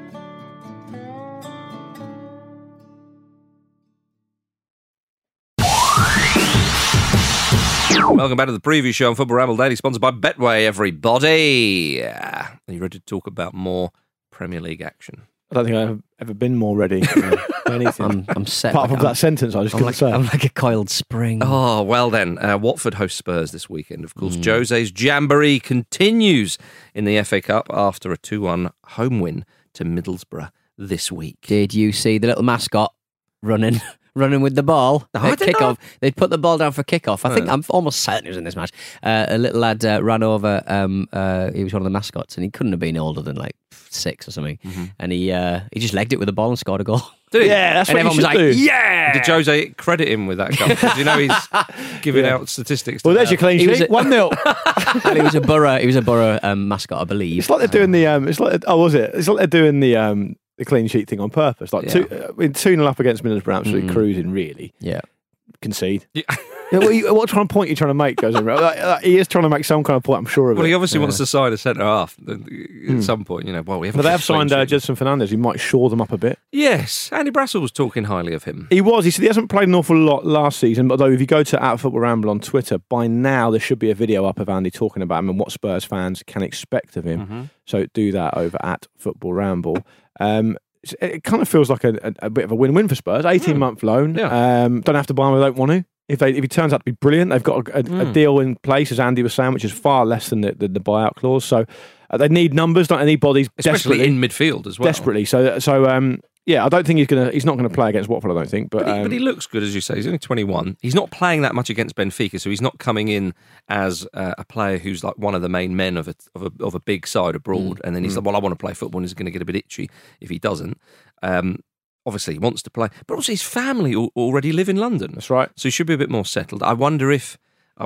Welcome back to the preview show on Football Ramble Daily, sponsored by Betway, everybody. Are you ready to talk about more Premier League action? I don't think I've ever been more ready for anything. I'm set. Apart from that sentence, I just couldn't say. I'm like a coiled spring. Oh, well then. Watford host Spurs this weekend. Of course, Jose's Jamboree continues in the FA Cup after a 2-1 home win to Middlesbrough this week. Did you see the little mascot running with the ball at kickoff? They'd put the ball down for kickoff. I think I'm almost certain he was in this match. A little lad ran over. He was one of the mascots, and he couldn't have been older than like 6 or something. And he just legged it with the ball and scored a goal. Did he? Yeah, that's and what you everyone should was like, do. yeah. Did Jose credit him with that goal? Do you know he's giving out statistics? Well, there's your clean He was sheet. a- 1-0. And he was a Borough mascot, I believe. It's like they're doing the. It's like was it? It's like they're doing the clean sheet thing on purpose. Like 2-0 up against Middlesbrough, absolutely cruising. Really, Yeah. concede. Yeah, what kind of point are you trying to make, Jose? He is trying to make some kind of point. I'm sure of Well, it. he obviously wants to sign a centre half at some point. We haven't. But they have signed Jedson Fernandez. He might shore them up a bit. Yes, Andy Brassel was talking highly of him. He was. He said he hasn't played an awful lot last season, but although if you go to @FootballRamble on Twitter, by now there should be a video up of Andy talking about him and what Spurs fans can expect of him. So do that over @FootballRamble. It kind of feels like a bit of a win-win for Spurs. 18-month loan. Yeah. Don't have to buy him if they don't want to. If he turns out to be brilliant, they've got a deal in place, as Andy was saying, which is far less than the buyout clause. So they need numbers, don't they need bodies, Especially desperately. in midfield as well. Desperately. So yeah, I don't think he's not going to play against Watford, I don't think. But he looks good, as you say. He's only 21. He's not playing that much against Benfica, so he's not coming in as a player who's like one of the main men of a big side abroad. And then he's like, well, I want to play football, and he's going to get a bit itchy if he doesn't. Obviously, he wants to play, but also his family already live in London. That's right. So he should be a bit more settled. I wonder if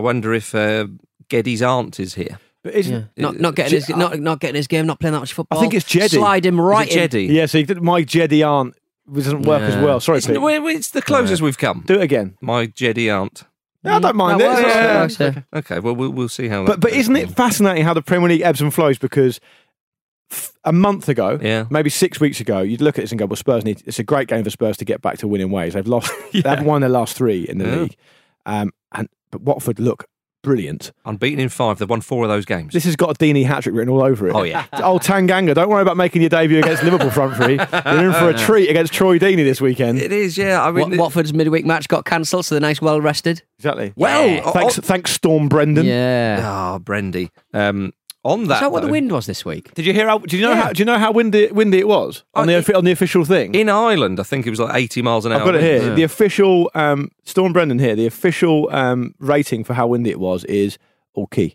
Geddy's aunt is here. But isn't Not getting his game, not playing that much football. I think it's Jeddy. Slide him right Is it in. Jeddy? Yeah, so my Jeddy aunt doesn't work as well. Sorry, Pete. It's the closest we've come. Do it again. My Jeddy aunt. No, I don't mind That it. works, Yeah. that works, yeah. Okay, well, we'll see how that But goes. isn't it fascinating how the Premier League ebbs and flows? Because a month ago, Yeah. maybe 6 weeks ago, you'd look at this and go, well, Spurs need. It's a great game for Spurs to get back to winning ways. They've lost. They haven't won their last 3 in the league. But Watford look brilliant. Unbeaten in 5. They've won 4 of those games. This has got a Deeney hat-trick written all over it. Oh, yeah. Old Tanganga, don't worry about making your debut against Liverpool front three. You're in for a treat against Troy Deeney this weekend. It is, yeah. I mean, Watford's midweek match got cancelled, so they're nice, well rested. Exactly. Well, thanks Storm Brendan. Yeah. Brendy. On that, Is that what the though, wind was this week? Did you hear how? Do you know how windy it was on the official thing? in Ireland, I think it was like 80 miles an hour. I've got it here. winds. The official Storm Brendan here. The official rating for how windy it was is okay.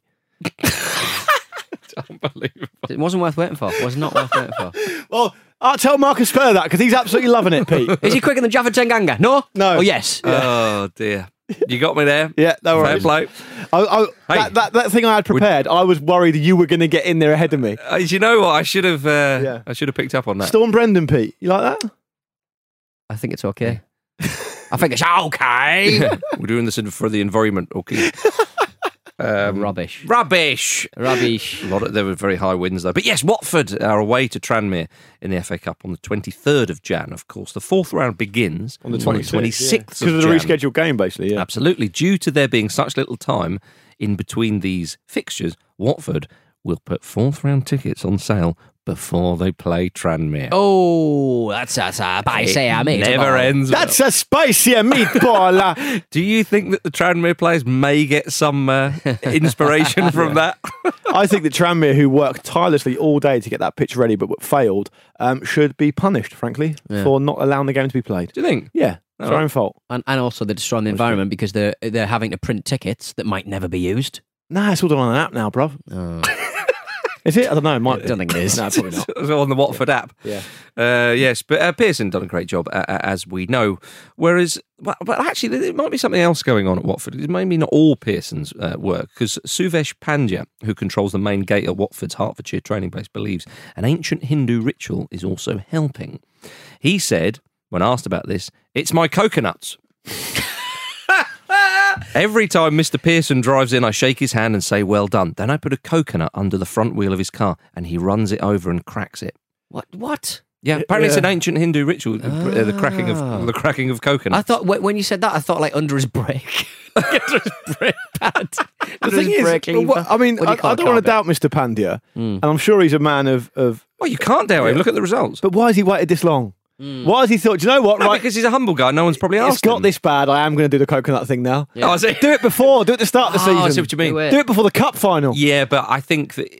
Unbelievable. It wasn't worth waiting for. Was not worth waiting for. Well, I'll tell Marcus Spur that because he's absolutely loving it, Pete. Is he quicker than Jaffa Tanganga? No? No. Oh, yes. Oh, dear. You got me there. Yeah, no Fair worries. play. Hey. That thing I had prepared, I was worried you were going to get in there ahead of me. You know what? I should have. Yeah. I should have picked up on that. Storm Brendan, Pete. You like that? I think it's okay. I think it's okay. We're doing this for the environment, okay? Rubbish. There were very high winds, though. But yes, Watford are away to Tranmere in the FA Cup on the 23rd of Jan, of course. The fourth round begins on the 26th because of the rescheduled game, basically. Yeah, absolutely. Due to there being such little time in between these fixtures, Watford will put fourth round tickets on sale before they play Tranmere. Oh, that's a spicy meatball. Never ends. That's a spicy meatball. Do you think that the Tranmere players may get some inspiration from that? I think that Tranmere, who worked tirelessly all day to get that pitch ready but failed, should be punished, frankly, for not allowing the game to be played. Do you think? Yeah. It's their own fault. And also they're destroying the environment because they're having to print tickets that might never be used. Nah, it's all done on an app now, bruv. Is it? I don't know. I don't think it is. No, probably not. It's on the Watford app. Yeah. Yes, but Pearson done a great job, as we know. Whereas, but actually, there might be something else going on at Watford. It's maybe not all Pearson's work, because Suvesh Pandya, who controls the main gate at Watford's Hertfordshire training base, believes an ancient Hindu ritual is also helping. He said, when asked about this, "It's my coconuts." Every time Mr. Pearson drives in, I shake his hand and say, "Well done." Then I put a coconut under the front wheel of his car and he runs it over and cracks it. What? Yeah, apparently it's an ancient Hindu ritual, the cracking of coconuts. I thought, when you said that, I thought like under his brake. Under his brake pad. The thing is, I don't want to doubt Mr. Pandya, and I'm sure he's a man of... Well, you can't doubt him. Look at the results. But why has he waited this long? Why has he thought, do you know what? No, because he's a humble guy. No one's probably asked It's got this bad. I am going to do the coconut thing now. Yeah. Oh, is it? Do it before. Do it at the start of the season. I see what you mean. Do it before the cup final. Yeah, but I think that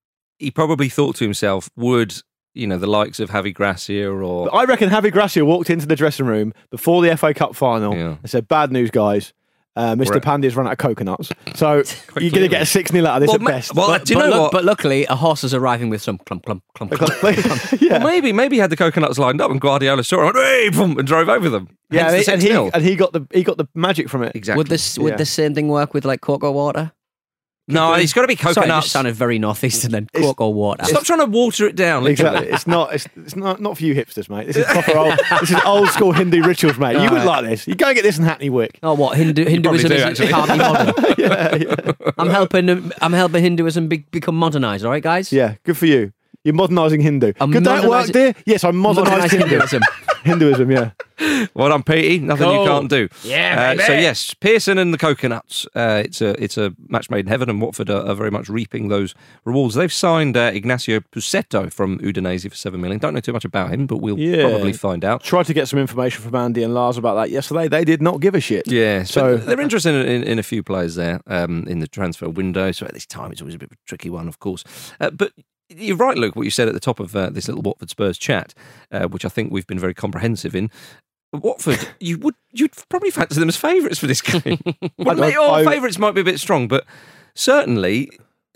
he probably thought to himself, would, the likes of Javi Gracia or... But I reckon Javi Gracia walked into the dressing room before the FA Cup final and said, "Bad news, guys. Mr. Pandya's run out of coconuts. So you're going to get a 6-0 out of this at best." Well, do you know what? But luckily, a horse is arriving with some clump, clump, clump, clump. Yeah. Well, maybe he had the coconuts lined up and Guardiola saw it and went, "Hey!" boom, and drove over them. Yeah, Hence and the 6-0. he got the magic from it. Exactly. Would the same thing work with like cocoa water? No, it's got to be Sorry, it coconuts. just sounded very northeastern then. Cocoa water. Stop trying to water it down. Exactly. It's not for you hipsters, mate. This is proper old. This is old school Hindu rituals, mate. You would like this. You go and get this in Hackney Wick. Oh, what Hinduism can't be modern. Yeah. I'm helping Hinduism become modernised. All right, guys. Yeah, good for you. You're modernising Hindu. Could that work, modernising- dear? Yes, I'm modernised Hinduism. Hinduism, yeah. Well done, Petey. Nothing you can't do. Yeah, baby. So yes, Pearson and the coconuts. It's a match made in heaven, and Watford are very much reaping those rewards. They've signed Ignacio Pusetto from Udinese for $7 million. Don't know too much about him, but we'll probably find out. Tried to get some information from Andy and Lars about that yesterday. They did not give a shit. Yeah, so they're interested in a few players there in the transfer window. So at this time, it's always a bit of a tricky one, of course. But you're right, Luke, what you said at the top of this little Watford Spurs chat, which I think we've been very comprehensive in. Watford, you'd probably fancy them as favourites for this game. Favourites might be a bit strong, but certainly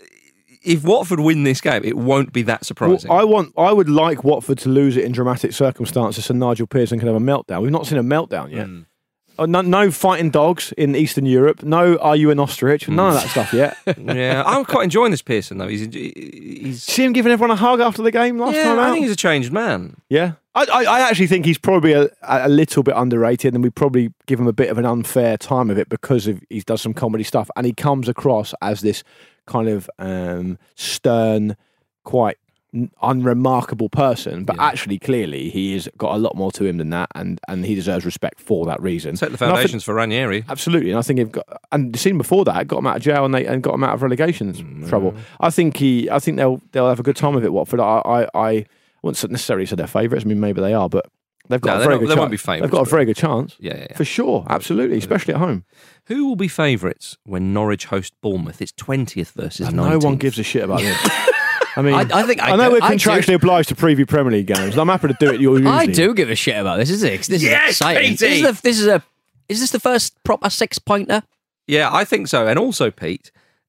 if Watford win this game, it won't be that surprising. Well, I would like Watford to lose it in dramatic circumstances so Nigel Pearson can have a meltdown. We've not seen a meltdown yet. No fighting dogs in Eastern Europe. No, are you an ostrich? None of that stuff yet. Yeah, I'm quite enjoying this Pearson though. He's see him giving everyone a hug after the game last time out. I think he's a changed man. Yeah, I actually think he's probably a little bit underrated, and we probably give him a bit of an unfair time of it because he does some comedy stuff, and he comes across as this kind of stern, quite unremarkable person, but actually clearly he has got a lot more to him than that, and he deserves respect for that reason. Set the foundations for Ranieri. Absolutely, and I think the scene before that got him out of jail and got him out of relegation trouble. I think they'll have a good time with it. Watford, I wouldn't necessarily say they're favourites. I mean, maybe they are, but they've got a very good chance. They won't be favourites. They've got a very good chance. Yeah, for sure, absolutely, especially at home. Who will be favourites when Norwich host Bournemouth? It's 20th versus 19th. No one gives a shit about this. I mean, I know we're contractually obliged to preview Premier League games, and I'm happy to do it. Usually. I do give a shit about this. This is exciting. Is this the first proper 6-pointer? Yeah, I think so. And also, Pete,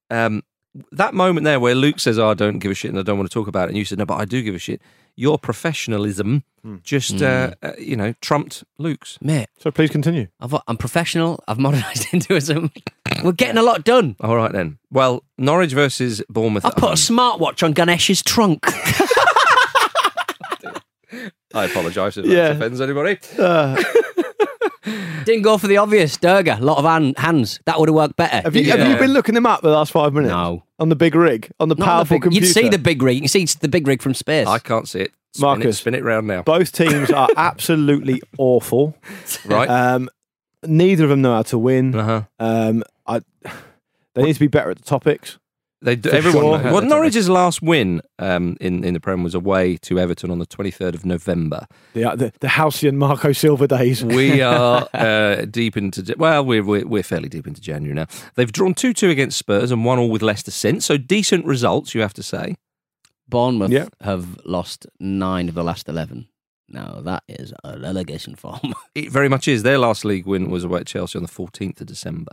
that moment there where Luke says, "I don't give a shit and I don't want to talk about it," and you said, "No, but I do give a shit." Your professionalism just, trumped Luke's. Mate. So please continue. I'm professional. I've modernised Hinduism. We're getting a lot done. All right, then. Well, Norwich versus Bournemouth. I put a smartwatch on Ganesh's trunk. I apologise if that offends anybody. Didn't go for the obvious. Durga, a lot of hands. That would have worked better. Have you been looking them up the last 5 minutes? No. On the big rig, on the Not powerful computer. You'd see the big rig. You can see the big rig from space. I can't see it. Marcus, spin it round now. Both teams are absolutely awful. Right. Neither of them know how to win. They need to be better at the topics. They do. For Everyone. sure. Well, Norwich's last win in the Prem was away to Everton on the 23rd of November. The halcyon Marco Silva days. We are deep into. Well, we're fairly deep into January now. They've drawn 2-2 against Spurs and 1-1 with Leicester since. So decent results, you have to say. Bournemouth have lost 9 of the last 11. Now, that is a relegation form. It very much is. Their last league win was away at Chelsea on the 14th of December.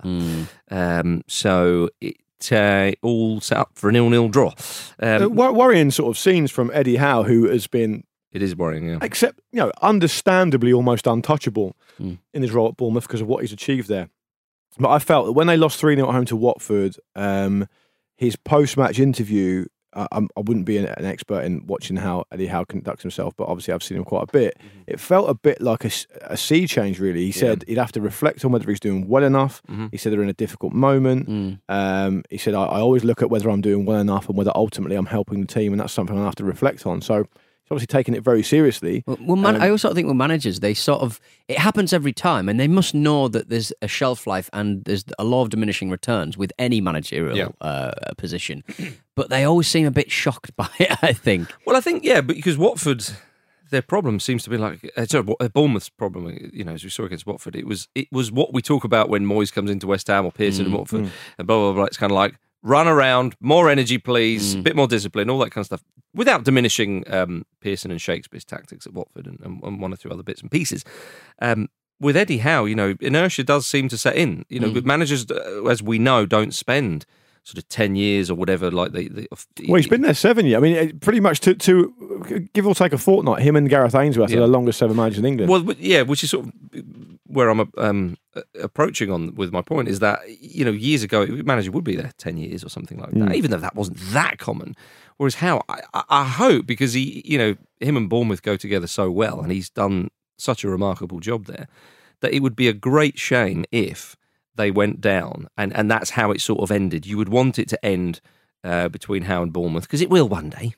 So it all set up for a 0-0 draw. Worrying sort of scenes from Eddie Howe, who has been... It is worrying, yeah. Except, understandably almost untouchable in his role at Bournemouth because of what he's achieved there. But I felt that when they lost 3-0 at home to Watford, his post-match interview... I wouldn't be an expert in watching how Eddie Howe conducts himself, but obviously I've seen him quite a bit. It felt a bit like a sea change, really. He said he'd have to reflect on whether he's doing well enough. He said they're in a difficult moment. He said, I always look at whether I'm doing well enough and whether ultimately I'm helping the team, and that's something I have to reflect on. So he's obviously taking it very seriously. I also think with managers, it happens every time, and they must know that there's a shelf life and there's a law of diminishing returns with any managerial position. But they always seem a bit shocked by it, I think. Well, I think, because Watford, their problem seems to be like Bournemouth's problem. As we saw against Watford, it was what we talk about when Moyes comes into West Ham or Pearson and Watford, and blah blah blah. It's kind of like run around, more energy, please, a bit more discipline, all that kind of stuff, without diminishing Pearson and Shakespeare's tactics at Watford and one or two other bits and pieces. With Eddie Howe, inertia does seem to set in. But managers, as we know, don't spend sort of 10 years or whatever. Well, he's been there 7 years. I mean, pretty much to give or take a fortnight, him and Gareth Ainsworth are the longest serving managers in England. Well, yeah, which is sort of where I'm approaching on with my point, is that, years ago, a manager would be there 10 years or something like that, even though that wasn't that common. Whereas Howe, I hope, because him and Bournemouth go together so well, and he's done such a remarkable job there, that it would be a great shame if they went down, and that's how it sort of ended. You would want it to end between Howe and Bournemouth, because it will one day,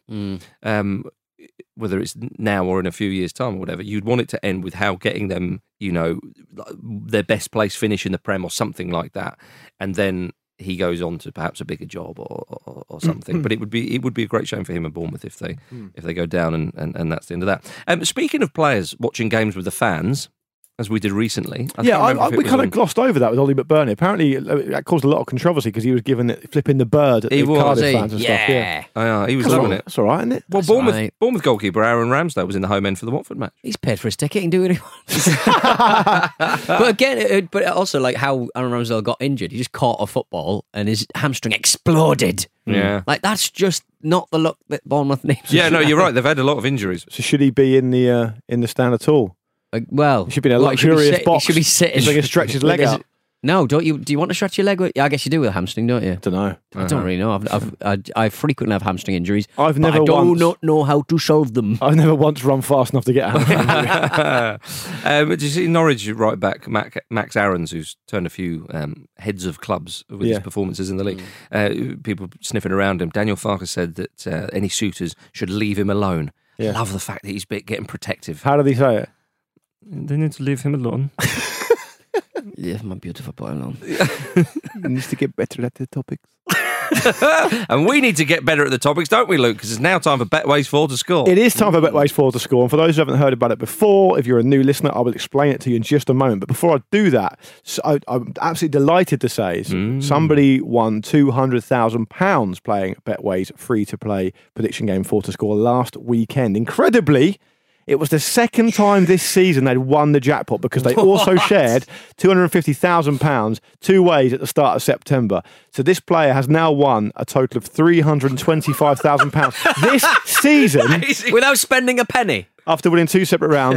whether it's now or in a few years' time or whatever. You'd want it to end with Howe getting them, their best place finish in the Prem or something like that, and then he goes on to perhaps a bigger job or something. But it would be a great shame for him and Bournemouth if they go down, and that's the end of that. Speaking of players watching games with the fans, as we did recently. We kind of glossed over that with Ollie McBurney. Apparently, that caused a lot of controversy because he was flipping the bird at the Cardiff fans and stuff. Yeah, he was loving it. That's all right, isn't it? Well, Bournemouth goalkeeper Aaron Ramsdale was in the home end for the Watford match. He's paid for his ticket and do what he wants. But again, but also like how Aaron Ramsdale got injured. He just caught a football and his hamstring exploded. Yeah, like that's just not the look that Bournemouth needs. Yeah, no, you're right. They've had a lot of injuries. So should he be in the stand at all? Well, he should be in a luxurious box. He should be sitting. He's going to stretch his leg out. No, don't you? Do you want to stretch your leg? Yeah, I guess you do with a hamstring, don't you? Don't know. I don't really know. I frequently have hamstring injuries. I do not know how to solve them. I've never once run fast enough to get a hamstring. Did you see Norwich right back Max Aarons, who's turned a few heads of clubs with his performances in the league? People sniffing around him. Daniel Farke said that any suitors should leave him alone. Yeah. Love the fact that he's getting protective. How did he say it? They need to leave him alone. Leave my beautiful boy alone. He needs to get better at the topics. And we need to get better at the topics, don't we, Luke? Because it's now time for Betway's 4 to score. It is time for Betway's 4 to score. And for those who haven't heard about it before, if you're a new listener, I will explain it to you in just a moment. But before I do that, I'm absolutely delighted to say somebody won £200,000 playing Betway's free-to-play prediction game 4 to score last weekend. Incredibly, it was the second time this season they'd won the jackpot because they also shared £250,000 two ways at the start of September. So this player has now won a total of £325,000 this season. Without spending a penny. After winning two separate rounds.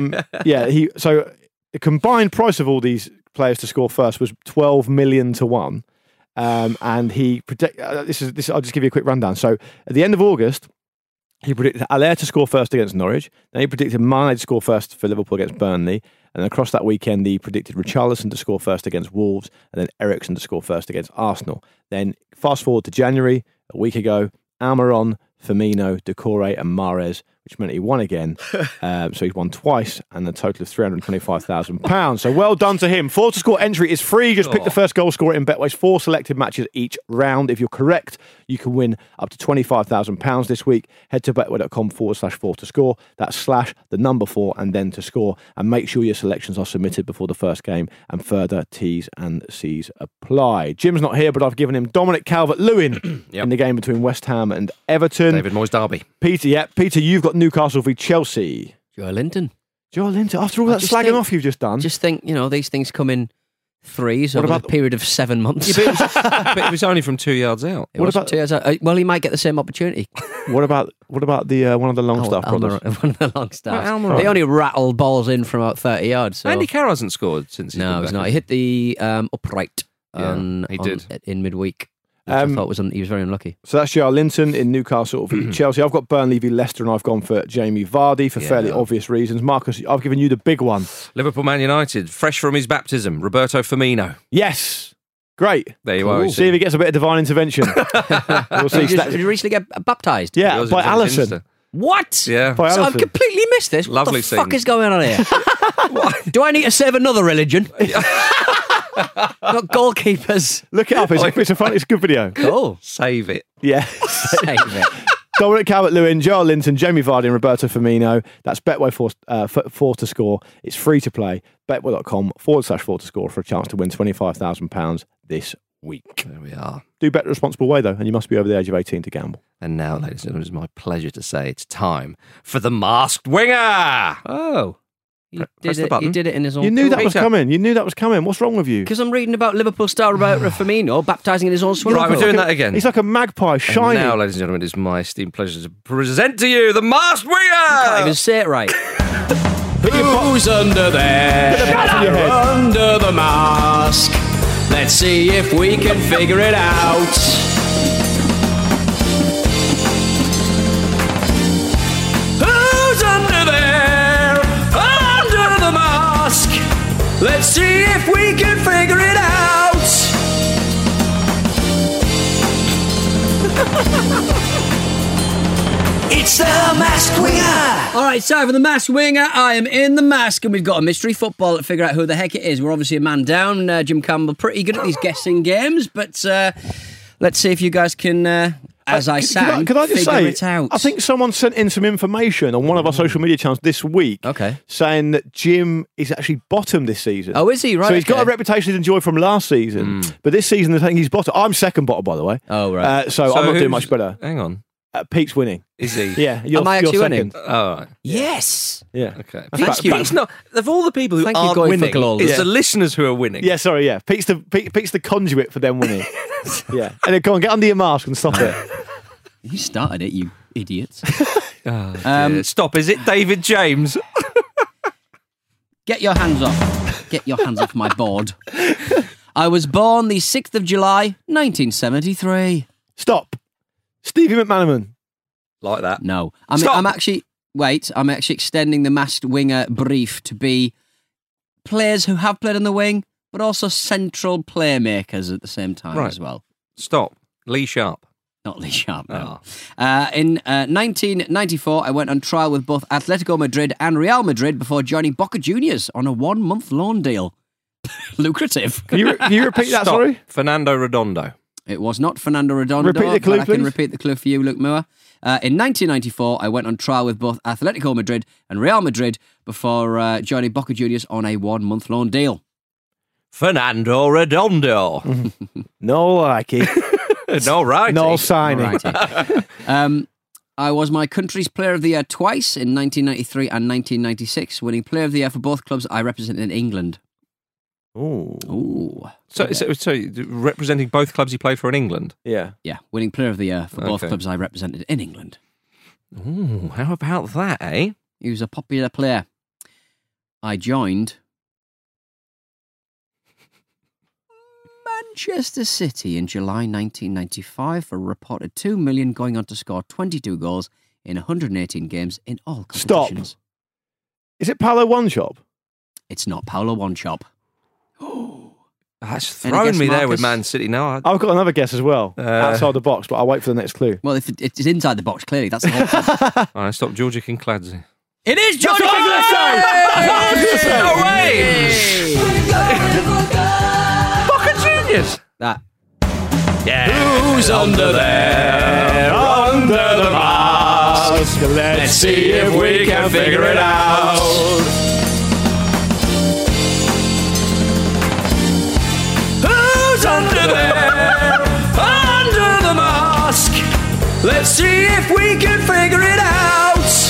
So the combined price of all these players to score first was 12 million to 1. And he I'll just give you a quick rundown. So at the end of August, He predicted Allaire to score first against Norwich. Then he predicted Mane to score first for Liverpool against Burnley. And across that weekend, he predicted Richarlison to score first against Wolves, and then Eriksen to score first against Arsenal. Then fast forward to January, a week ago, Almiron, Firmino, Doucouré and Mahrez, which meant he won again. So he's won twice and a total of £325,000. So well done to him. Forward to score entry is free. Just pick the first goal scorer in Betway's 4 selected matches each round. If you're correct, you can win up to £25,000 this week. Head to betway.com/4 to score. That's /4 and then to score. And make sure your selections are submitted before the first game, and further T's and C's apply. Jim's not here, but I've given him Dominic Calvert-Lewin in the game between West Ham and Everton. David Moyes derby. Peter, you've got Newcastle v Chelsea. Joe Linton. After all that slagging off you've just done. Just think, these things come in threes over a period of 7 months. Yeah, but it was only from 2 yards out. What about 2 yards out? Well, he might get the same opportunity. What about the one of the Longstaff brothers? One of the Longstaffs. They only rattle balls in from about 30 yards. So. Andy Carroll hasn't scored since he's been he's back. not. He hit the upright he did in midweek. I thought he was very unlucky. So that's Joe Linton in Newcastle v Chelsea. I've got Burnley v Leicester, and I've gone for Jamie Vardy for fairly obvious reasons. Marcus, I've given you the big one. Liverpool Man United, fresh from his baptism, Roberto Firmino. Yes. Great. There you are. See if he gets a bit of divine intervention. We'll see. Did you recently get baptised? Yeah, by Alisson. What? Yeah. By So I've Alisson. completely missed this. Lovely What the fuck scene. is going on here? Do I need to save another religion? Got goalkeepers. Look it up. It's a fun. It's a good video. Cool. Save it. Yeah. Save it. Dominic Calvert-Lewin, Joe Linton, Jamie Vardy and Roberto Firmino. That's Betway 4 to score. It's free to play. Betway.com/4 to score for a chance to win £25,000 this week. There we are. Do bet the responsible way, though, and you must be over the age of 18 to gamble. And now, ladies and gentlemen, it's my pleasure to say it's time for the Masked Winger. Oh. Press the button. He did it in his own You knew that pool. was coming. You knew that was coming. What's wrong with you? Because I'm reading about Liverpool star Roberto Firmino baptising in his own swimming Right, pool. we're doing that again. He's like a magpie, And shining. now, ladies and gentlemen, it is my esteemed pleasure to present to you the Masked Winger. Can't even say it right. Who's under there? Put the bat on your head. Under the mask. Let's see if we can figure it out. Who's under there? Under the mask. Let's see if we can figure it out. It's the Masked Winger. All right, it's time for the Masked Winger. I am in the mask, and we've got a mystery football to figure out who the heck it is. We're obviously a man down. Jim Campbell, pretty good at these guessing games, but let's see if you guys can, as I sang, could I just figure say, it out. I think someone sent in some information on one of our social media channels this week saying that Jim is actually bottom this season. Oh, is he? Right. So he's got a okay. reputation he's enjoyed from last season, but this season I think he's bottom. I'm second bottom, by the way. Oh, right. So I'm not doing much better. Hang on. Pete's winning. Is he? Yeah. You're, Am I you're actually winning? second. Oh, right. Yes. Yeah. Okay. Thank you. Pete's not, of all the people who Thank you, aren't going for winning, glory. it's Yeah. the listeners who are winning. Yeah, sorry, yeah. Pete's the conduit for them winning. Yeah. And then go on, get under your mask and stop it. You started it, you idiots. Oh, dear. Stop. Is it David James? Get your hands off. Get your hands off my board. I was born the 6th of July, 1973. Stop. Stevie McManaman. Like that. No. I mean, Stop. I'm actually extending the Masked Winger brief to be players who have played on the wing, but also central playmakers at the same time as well. Stop. Lee Sharp. Not Lee Sharp, no. In 1994, I went on trial with both Atletico Madrid and Real Madrid before joining Boca Juniors on a 1-month loan deal. Lucrative. Can you repeat that, Stop. sorry? Fernando Redondo. It was not Fernando Redondo. Repeat the clue, but I can please. repeat the clue for you, Luke Moore. In 1994, I went on trial with both Atletico Madrid and Real Madrid before joining Boca Juniors on a 1-month loan deal. Fernando Redondo. No likey. No right. No signing. Alrighty. I was my country's Player of the Year twice in 1993 and 1996, winning Player of the Year for both clubs I represented in England. Ooh. Ooh. So representing both clubs he played for in England. Yeah. Yeah, winning Player of the Year for both Okay. clubs I represented in England. Ooh, how about that, eh? He was a popular player. I joined Manchester City in July 1995 for a reported $2 million, going on to score 22 goals in 118 games in all Stop. competitions. Is it Paolo One Shop? It's not Paolo One Shop. That's Any thrown guess, me there Marcus? with Man City. No, I've got another guess as well, outside the box, but I'll wait for the next clue. Well, if it's inside the box, clearly that's the whole point. I stopped Georgia Kincladze. It is George That's what I was Boca Juniors. That. Yeah. Who's under there? Under the mask. Let's see if we can figure it out. Who's under there? Under the mask. Let's see if we can figure it out.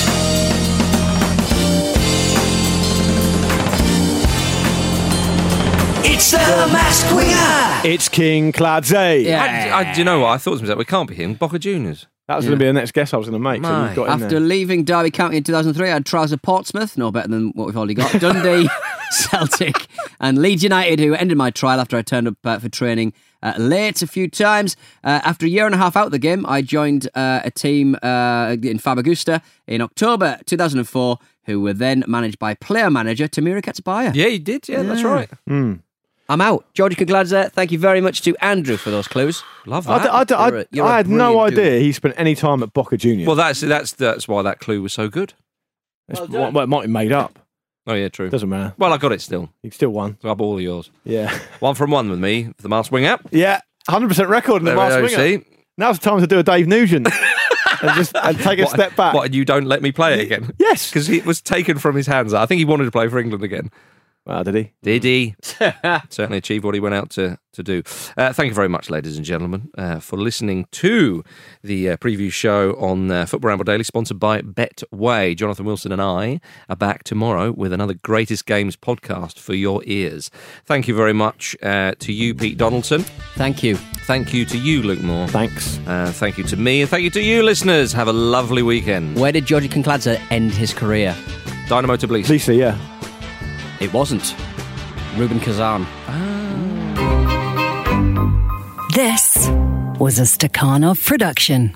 It's the mask winner. It's Kincladze. Yeah. Do you know what? I thought to myself, it can't be him. Boca Juniors. That was going to be the next guess I was going to make. So My. you've got in After there. leaving Derby County in 2003, I had trials at Portsmouth, no better than what we've already got. Dundee, Celtic, and Leeds United, who ended my trial after I turned up for training late a few times. After a year and a half out of the game, I joined a team in Famagusta in October 2004, who were then managed by player manager Tamira Katsubaya. Yeah, you did. Yeah, that's right. I'm out. Georgie Kincladze, thank you very much to Andrew for those clues. Love that. I had no idea he spent any time at Boca Juniors. Well, that's why that clue was so good. Well, it might be made up. Oh, yeah, true. Doesn't matter. Well, I got it still. You still won. So I'm all yours. Yeah. 1 from 1 with me for the Masked Winger. Yeah. 100% record in the There we Masked go, Winger. see? Now's the time to do a Dave Nugent and take a step back. What, and you don't let me play it again? Yes. Because it was taken from his hands. I think he wanted to play for England again. Well, did he? Did he? Certainly achieved what he went out to do. Thank you very much, ladies and gentlemen, for listening to the preview show on Football Ramble Daily, sponsored by Betway. Jonathan Wilson and I are back tomorrow with another Greatest Games podcast for your ears. Thank you very much to you, Pete Donaldson. Thank you. Thank you to you, Luke Moore. Thanks. Thank you to me, and thank you to you, listeners. Have a lovely weekend. Where did Georgie Kincladze end his career? Dynamo Tbilisi. Lisa, yeah. It wasn't. Ruben Kazan. This was a Stakhanov production.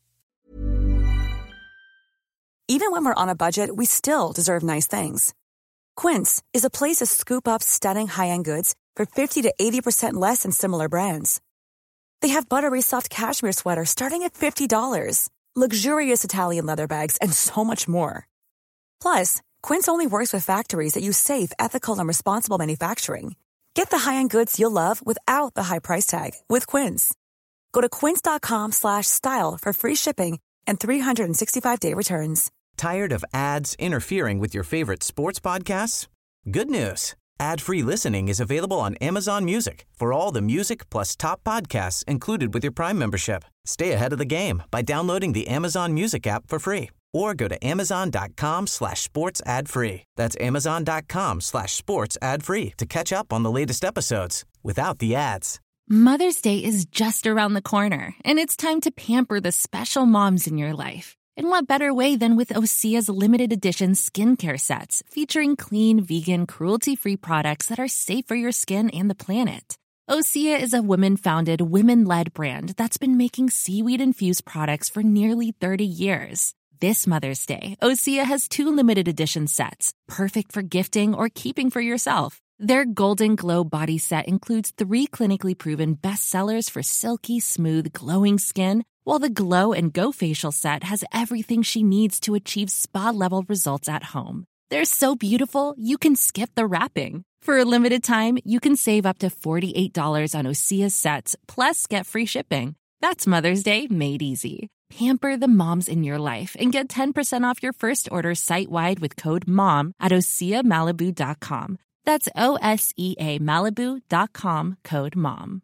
Even when we're on a budget, we still deserve nice things. Quince is a place to scoop up stunning high-end goods for 50 to 80% less than similar brands. They have buttery soft cashmere sweaters starting at $50, luxurious Italian leather bags, and so much more. Plus, Quince only works with factories that use safe, ethical, and responsible manufacturing. Get the high-end goods you'll love without the high price tag with Quince. Go to quince.com/style for free shipping and 365-day returns. Tired of ads interfering with your favorite sports podcasts? Good news. Ad-free listening is available on Amazon Music for all the music plus top podcasts included with your Prime membership. Stay ahead of the game by downloading the Amazon Music app for free or go to amazon.com/sports ad free. That's amazon.com/sports ad free to catch up on the latest episodes without the ads. Mother's Day is just around the corner, and it's time to pamper the special moms in your life. And what better way than with Osea's limited edition skincare sets featuring clean, vegan, cruelty-free products that are safe for your skin and the planet. Osea is a women-founded, women-led brand that's been making seaweed-infused products for nearly 30 years. This Mother's Day, Osea has 2 limited edition sets, perfect for gifting or keeping for yourself. Their Golden Glow body set includes 3 clinically proven bestsellers for silky, smooth, glowing skin, while the Glow and Go facial set has everything she needs to achieve spa-level results at home. They're so beautiful, you can skip the wrapping. For a limited time, you can save up to $48 on Osea sets, plus get free shipping. That's Mother's Day made easy. Pamper the moms in your life and get 10% off your first order site-wide with code MOM at OseaMalibu.com. That's OSEA Malibu.com, code MOM.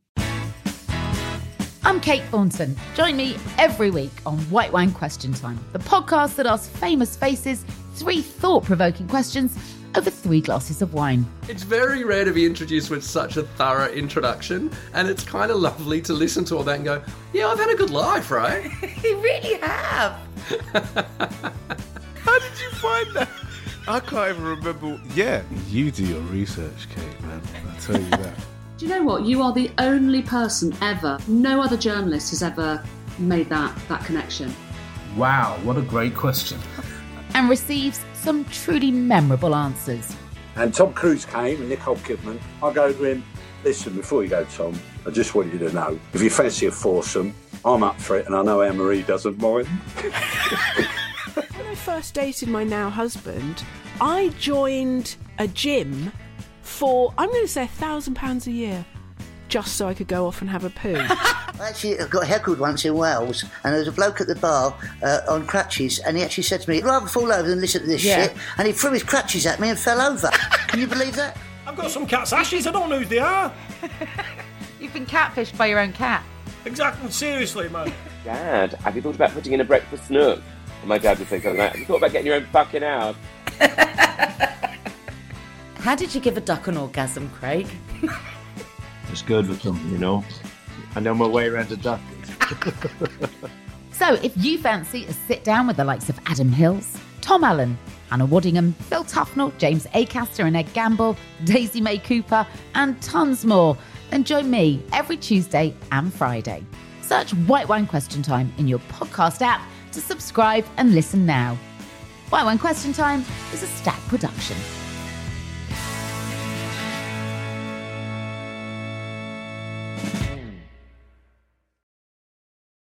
I'm Kate Thornton. Join me every week on White Wine Question Time, the podcast that asks famous faces 3 thought-provoking questions over 3 glasses of wine. It's very rare to be introduced with such a thorough introduction, and it's kind of lovely to listen to all that and go, yeah, I've had a good life, right? You really have. How did you find that? I can't even remember. Yeah, you do your research, Kate, man. I'll tell you that. Do you know what? You are the only person ever, no other journalist has ever made that connection. Wow, what a great question. And receives some truly memorable answers. And Tom Cruise came and Nicole Kidman. I go to him, listen, before you go, Tom, I just want you to know, if you fancy a foursome, I'm up for it, and I know Anne-Marie doesn't mind. When I first dated my now husband, I joined a gym for, I'm going to say £1,000 a year, just so I could go off and have a poo. I actually got heckled once in Wales, and there was a bloke at the bar on crutches, and he actually said to me, "I'd rather fall over than listen to this shit," and he threw his crutches at me and fell over. Can you believe that? I've got some cat's ashes, I don't know who they are. You've been catfished by your own cat. Exactly, seriously, man. Dad, have you thought about putting in a breakfast nook? And my dad would say something like, have you thought about getting your own fucking house? How did you give a duck an orgasm, Craig? It's good with them, you know. I know my way around a duck. So if you fancy a sit down with the likes of Adam Hills, Tom Allen, Hannah Waddingham, Phil Tufnell, James Acaster and Ed Gamble, Daisy May Cooper, and tons more, then join me every Tuesday and Friday. Search White Wine Question Time in your podcast app to subscribe and listen now. White Wine Question Time is a Stack production.